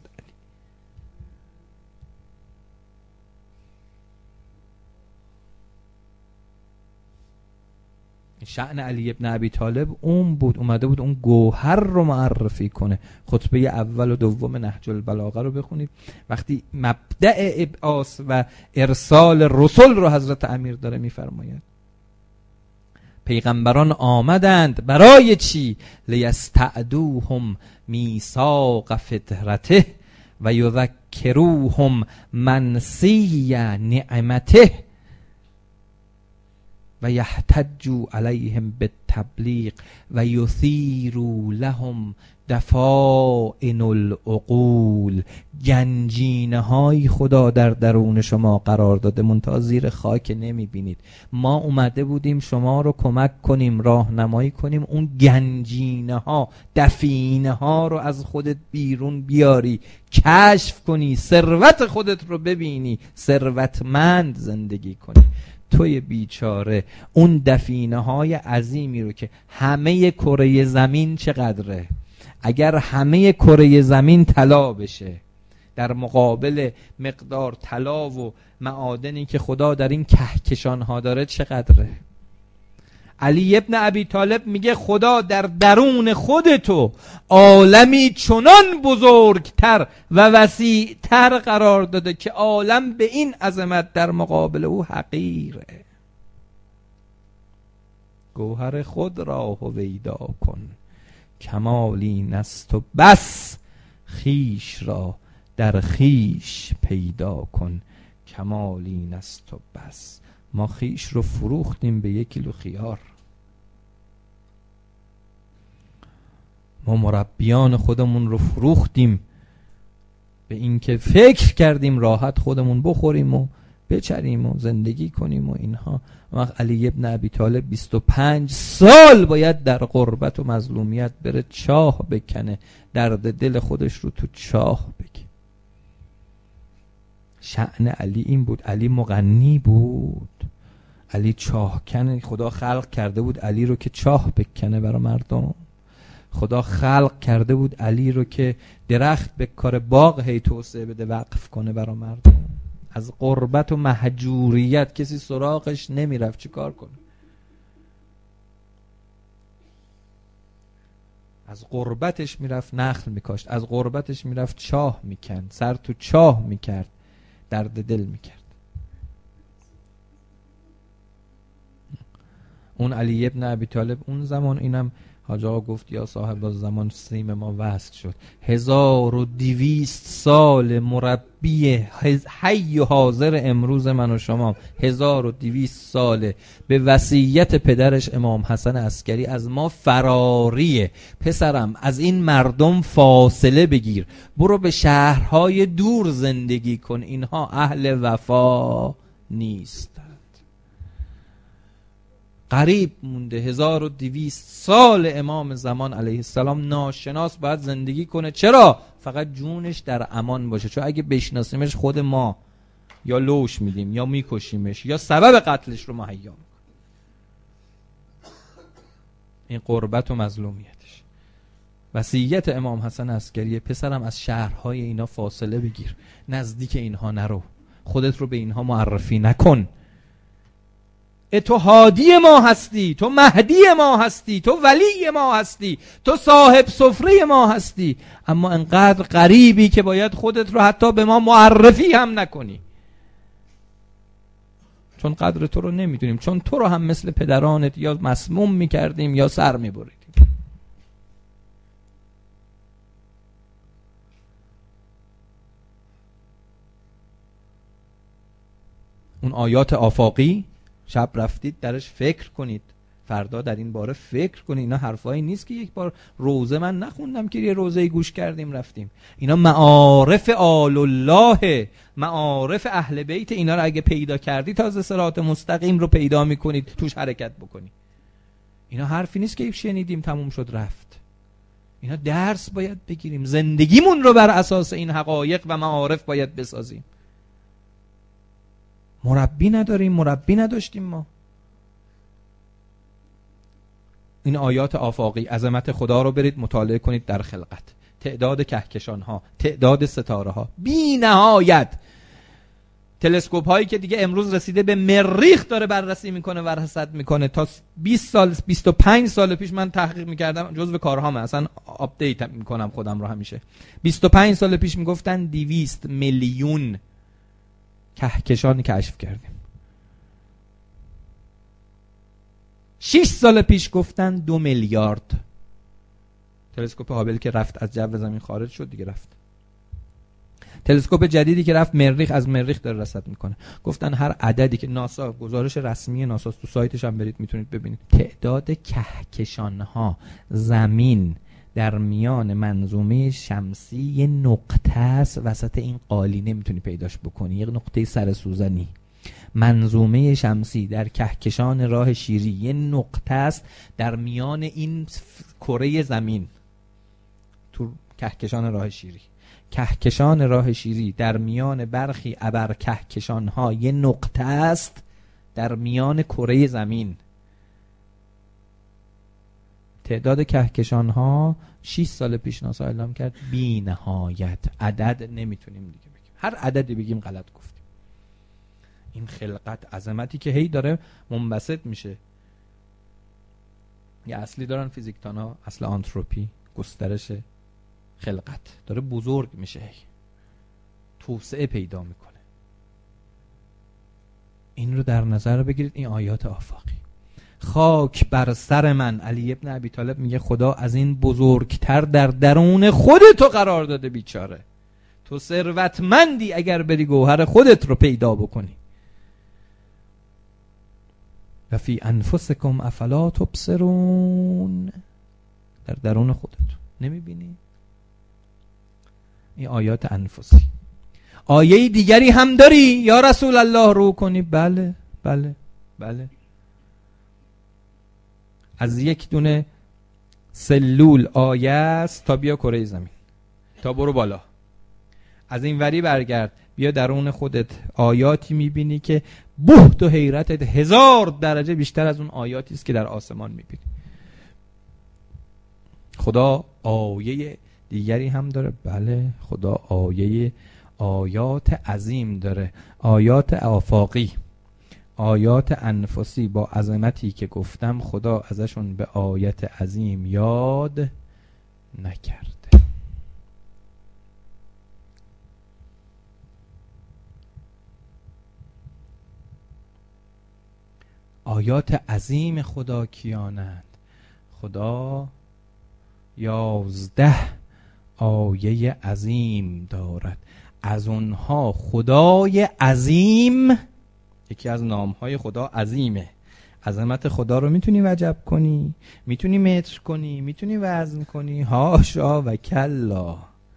شأن علی ابن ابی طالب اون بود، اومده بود اون گوهر رو معرفی کنه. خطبه اول و دوم نهج البلاغه رو بخونید، وقتی مبدأ ابعاث و ارسال رسول رو حضرت امیر داره میفرماید. پیغمبران آمدند برای چی؟ لیستعدوهم میثاق فطرته و یذکروهم منسی نعمته و یحتجوا علیهم بالتبلیغ و یثیروا لهم دفائن العقول. گنجینه های خدا در درون شما قرار داده، منتها زیر خاک نمی بینید. ما اومده بودیم شما رو کمک کنیم، راهنمایی کنیم، اون گنجینه ها، دفینه ها رو از خودت بیرون بیاری، کشف کنی، ثروت خودت رو ببینی، ثروتمند زندگی کنی. توی بیچاره اون دفینه های عظیمی رو که همه کره زمین چقدره، اگر همه کره زمین طلا بشه در مقابل مقدار طلا و معادنی که خدا در این کهکشان ها داره چقدره؟ علی ابن ابی طالب میگه خدا در درون خودتو عالمی چنان بزرگتر و وسیعتر قرار داده که عالم به این عظمت در مقابل او حقیره. گوهر خود را هویدا کن، کمالی نست و بس، خیش را در خیش پیدا کن، کمالی نست و بس. ما خیش رو فروختیم به 1 کیلو خیار. ما مربیان خودمون رو فروختیم به اینکه فکر کردیم راحت خودمون بخوریم و بچریم و زندگی کنیم و اینها. وقت علی ابن ابی طالب 25 سال باید در غربت و مظلومیت بره چاه بکنه، درد دل خودش رو تو چاه بگه. شأن علی این بود. علی مغنی بود، علی چاه کنه. خدا خلق کرده بود علی رو که چاه بکنه برای مردم. خدا خلق کرده بود علی رو که درخت به کار باغ هی توسعه بده، وقف کنه برای مردم. از غربت و مهجوریت کسی سراغش نمیرفت، چی کار کنه؟ از غربتش میرفت نخل میکاشت، از غربتش میرفت چاه میکند، سر تو چاه میکرد، درد دل میکرد. اون علی ابن ابی طالب اون زمان، اینم حاج آقا گفت یا صاحب زمان سیم ما وصل شد، 1200 سال مربی حی و حاضر امروز من و شما، 1200 ساله به وصیت پدرش امام حسن عسکری از ما فراریه. پسرم از این مردم فاصله بگیر، برو به شهرهای دور زندگی کن، اینها اهل وفا نیست. قریب مونده 1200 سال امام زمان علیه السلام ناشناس باید زندگی کنه. چرا؟ فقط جونش در امان باشه. چون اگه بشناسیمش خود ما یا لوش میدیم یا میکشیمش یا سبب قتلش رو مهیا میکنیم. این قربت و مظلومیتش. وصیت امام حسن عسکری: پسرم از شهرهای اینا فاصله بگیر، نزدیک اینها نرو، خودت رو به اینها معرفی نکن. تو هادی ما هستی، تو مهدی ما هستی، تو ولی ما هستی، تو صاحب سفره ما هستی، اما انقدر غریبی که باید خودت رو حتی به ما معرفی هم نکنی، چون قدر تو رو نمیدونیم، چون تو رو هم مثل پدرانت یا مسموم میکردیم یا سر میبریدیم. اون آیات آفاقی شب رفتید درش فکر کنید، فردا در این باره فکر کنید. اینا حرفایی نیست که یک بار روزه من نخوندم که یه روزه گوش کردیم رفتیم. اینا معارف آل الله، معارف اهل بیت. اینا رو اگه پیدا کردی تازه صراط مستقیم رو پیدا میکنید، توش حرکت بکنی. اینا حرفی نیست که شنیدیم تموم شد رفت. اینا درس باید بگیریم، زندگیمون رو بر اساس این حقایق و معارف باید بسازیم. مربی نداریم، مربی نداشتیم ما. این آیات آفاقی، عظمت خدا رو برید مطالعه کنید در خلقت، تعداد کهکشان ها، تعداد ستاره ها بی نهایت. تلسکوپ هایی که دیگه امروز رسیده به مریخ داره بررسی میکنه و رصد میکنه. تا 20 سال 25 سال پیش من تحقیق میکردم، جزو کارهامه، اصلا آپدیت میکنم خودم رو همیشه. 25 سال پیش میگفتن 200 میلیون کهکشان کشف کردیم. 6 سال پیش گفتن 2 میلیارد. تلسکوپ هابل که رفت از جو زمین خارج شد دیگه رفت. تلسکوپ جدیدی که رفت مریخ، از مریخ داره رصد میکنه. گفتن هر عددی که ناسا، گزارش رسمی ناسا تو سایتش هم برید میتونید ببینید، تعداد کهکشان ها زمین در میان منظومه شمسی یه نقطه است وسط این قالی، نمیتونی پیداش بکنی، یه نقطه سر سوزنی. منظومه شمسی در کهکشان راه شیری یه نقطه است در میان این کره زمین، تو کهکشان راه شیری. کهکشان راه شیری در میان برخی ابر کهکشان ها یه نقطه است در میان کره زمین. تعداد کهکشان ها 6 سال پیش ناسا اعلام کرد بی نهایت. عدد نمیتونیم دیگه بگیم، هر عددی بگیم غلط گفتیم. این خلقت، عظمتی که هی داره منبسط میشه. یه اصلی دارن فیزیکدانا، اصل آنتروپی، گسترش خلقت داره بزرگ میشه، توسعه پیدا میکنه. این رو در نظر بگیرید. این آیات آفاقی. خاک بر سر من، علی ابن ابی طالب میگه خدا از این بزرگتر در درون خودتو قرار داده بیچاره. تو ثروتمندی اگر بری گوهر خودت رو پیدا بکنی. و فی انفسکم افلا تبصرون، در درون خودت نمیبینی؟ این آیات انفسی. آیه دیگری هم داری یا رسول الله رو کنی؟ بله بله بله. از یک دونه سلول آیه است تا بیا کره زمین، تا برو بالا، از این وری برگرد بیا درون خودت آیاتی میبینی که بهت و حیرتت 1000 درجه بیشتر از اون آیاتی است که در آسمان میبینی. خدا آیه دیگری هم داره. بله، خدا آیات عظیم داره، آیات آفاقی، آیات انفسی با عظمتی که گفتم خدا ازشون به آیت عظیم یاد نکرده. آیات عظیم خدا کیانند؟ خدا 11 آیه عظیم دارد. از اونها خدای عظیم، یکی از نامهای خدا عظیمه. عظمت خدا رو میتونی وجب کنی، میتونی متر کنی، میتونی وزن کنی، هاشا و کلا.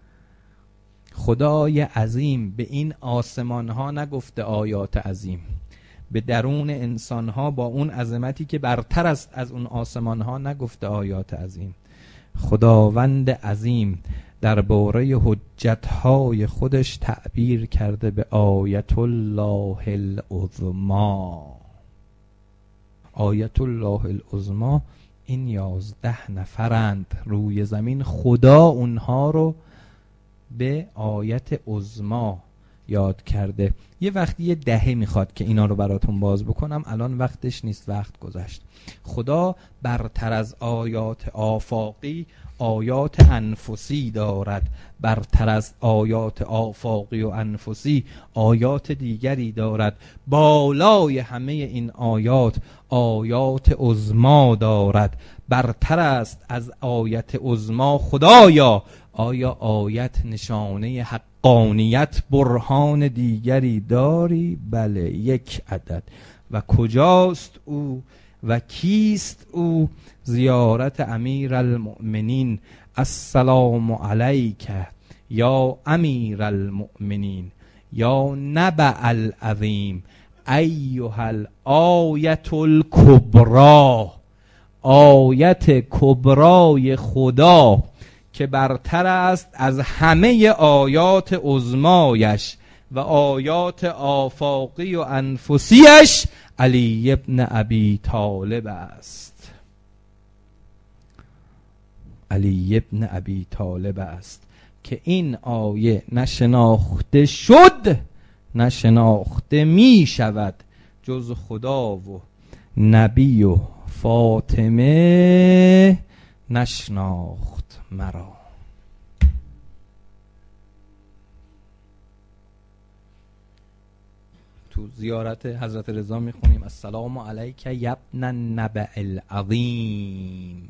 خدای عظیم به این آسمان ها نگفته آیات عظیم، به درون انسان ها با اون عظمتی که برتر است از اون آسمان ها نگفته آیات عظیم. خداوند عظیم درباره حجت‌های خودش تعبیر کرده به آیت الله العظما. آیت الله العظما این 11 نفرند روی زمین، خدا اونها رو به آیت عظما یاد کرده. یه وقتی یه دهه میخواد که اینا رو براتون باز بکنم، الان وقتش نیست، وقت گذشت. خدا برتر از آیات آفاقی آیات انفسی دارد. برتر از آیات آفاقی و انفسی آیات دیگری دارد. بالای همه این آیات آیات عظما دارد. برتر است از آیت عظما خدایا آیا آیت نشانه حقانیت برهان دیگری داری؟ بله، یک عدد. و کجاست او و کیست او؟ زیارت امیر المؤمنین. السلام علیک یا امیر المؤمنین یا نبأ العظیم ایها الآیت الکبری. آیت کبرای خدا که برتر است از همه آیات عظمایش و آیات آفاقی و انفسیش علی ابن ابی طالب است. علی ابن ابی طالب است که این آیه نشناخته شد، نشناخته می شود جز خدا و نبی و فاطمه نشناخت مرا. تو زیارت حضرت رضا میخونیم السلام علیک یبن النبأ العظیم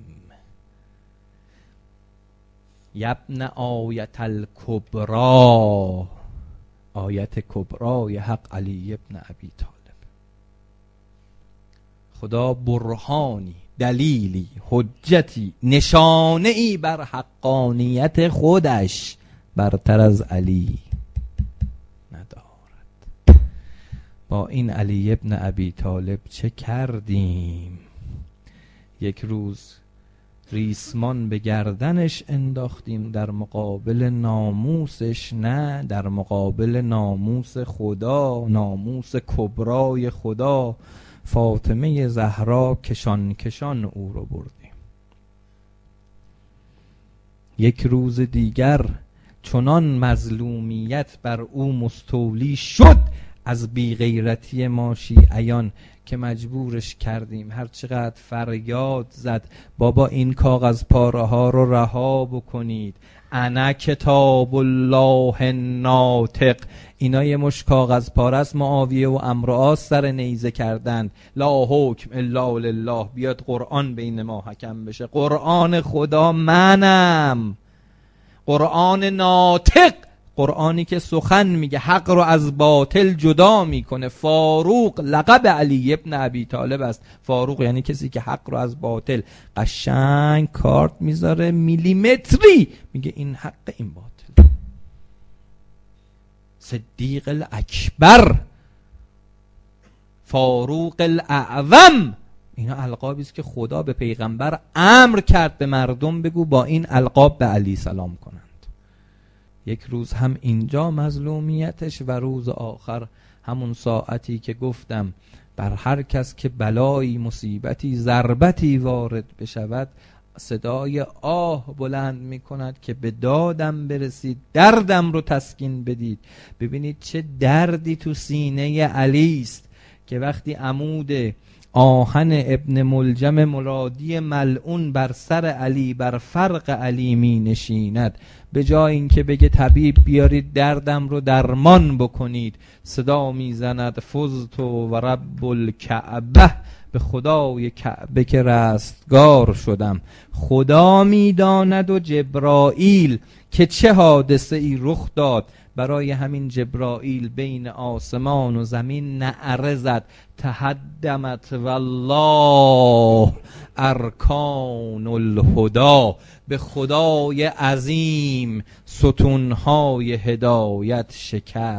یبن آیت الکبری. آیت کبرای حق علی ابن ابی طالب. خدا برهانی، دلیلی، حجتی، نشانه ای بر حقانیت خودش برتر از علی ندارد. با این علی ابن ابی طالب چه کردیم؟ یک روز ریسمان به گردنش انداختیم در مقابل ناموسش، نه در مقابل ناموس خدا، ناموس کبرای خدا. فاطمه زهرا کشان کشان او رو بردیم. یک روز دیگر چنان مظلومیت بر او مستولی شد از بیغیرتی ما شیعیان که مجبورش کردیم هر چقدر فریاد زد بابا این کاغذ پاره ها رو رها بکنید، انا کتاب الله ناطق. اینا یه مش کاغذ پاره است، معاویه و عمرو سر نیزه کردند. لا حکم الا لله، بیاد قرآن بین ما حکم بشه. قرآن خدا منم، قرآن ناطق، قرآنی که سخن میگه، حق رو از باطل جدا میکنه. فاروق لقب علی ابن ابی طالب است. فاروق یعنی کسی که حق رو از باطل قشنگ کارت میذاره، میلیمتری میگه این حق این باطل. صدیق الاکبر، فاروق الاعظم، اینا القابی است که خدا به پیغمبر امر کرد به مردم بگو با این القاب به علی سلام کنند. یک روز هم اینجا مظلومیتش و روز آخر همون ساعتی که گفتم بر هر کس که بلایی، مصیبتی، ضربتی وارد بشود صدای آه بلند می کند که به دادم برسید، دردم رو تسکین بدید. ببینید چه دردی تو سینه علی است که وقتی عمود آهن ابن ملجم مرادی ملعون بر سر علی، بر فرق علی می نشیند، به جای اینکه بگه طبیب بیارید دردم رو درمان بکنید، صدا می زند فزت و رب الکعبه، به خدای کعبه که رستگار شدم. خدا می داند و جبرائیل که چه حادثه ای رخ داد. برای همین جبرائیل بین آسمان و زمین نعره زد تهدمت والله ارکان الهدی، به خدای عظیم ستونهای هدایت شکست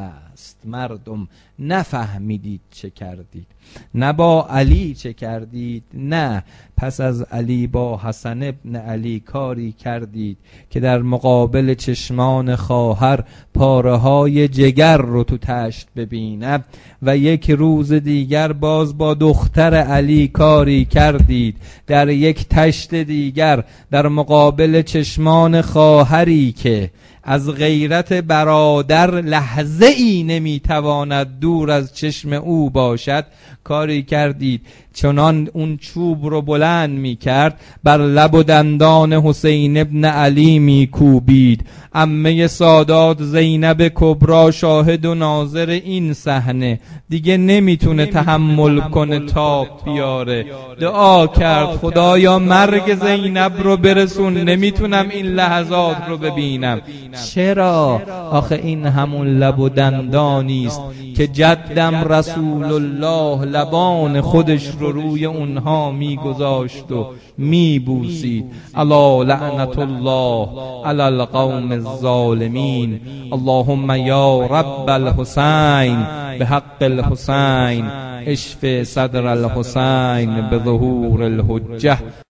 است مردم نفهمیدید چه کردید. نه با علی چه کردید، نه پس از علی با حسن ابن علی کاری کردید که در مقابل چشمان خواهر پاره های جگر رو تو تشت ببیند و یک روز دیگر باز با دختر علی کاری کردید در یک تشت دیگر در مقابل چشمان خواهری که از غیرت برادر لحظه ای نمیتواند دور از چشم او باشد کاری کردید. چنان اون چوب رو بلند میکرد بر لب و دندان حسین ابن علی میکوبید. عمه سادات زینب کبرا شاهد و ناظر این صحنه دیگه نمیتونه تحمل کنه تاب بیاره، دعا کرد خدایا مرگ زینب رو برسون، نمیتونم این لحظات رو ببینم. چرا؟ آخه این همون لب و دندانیست که جدم رسول الله لبان خودش رو روی اونها میگذاشت و میبوسید. الا لعنت الله علی القوم الظالمین. اللهم یا رب الحسین بحق الحسین اشف صدر الحسین بظهور الحجه.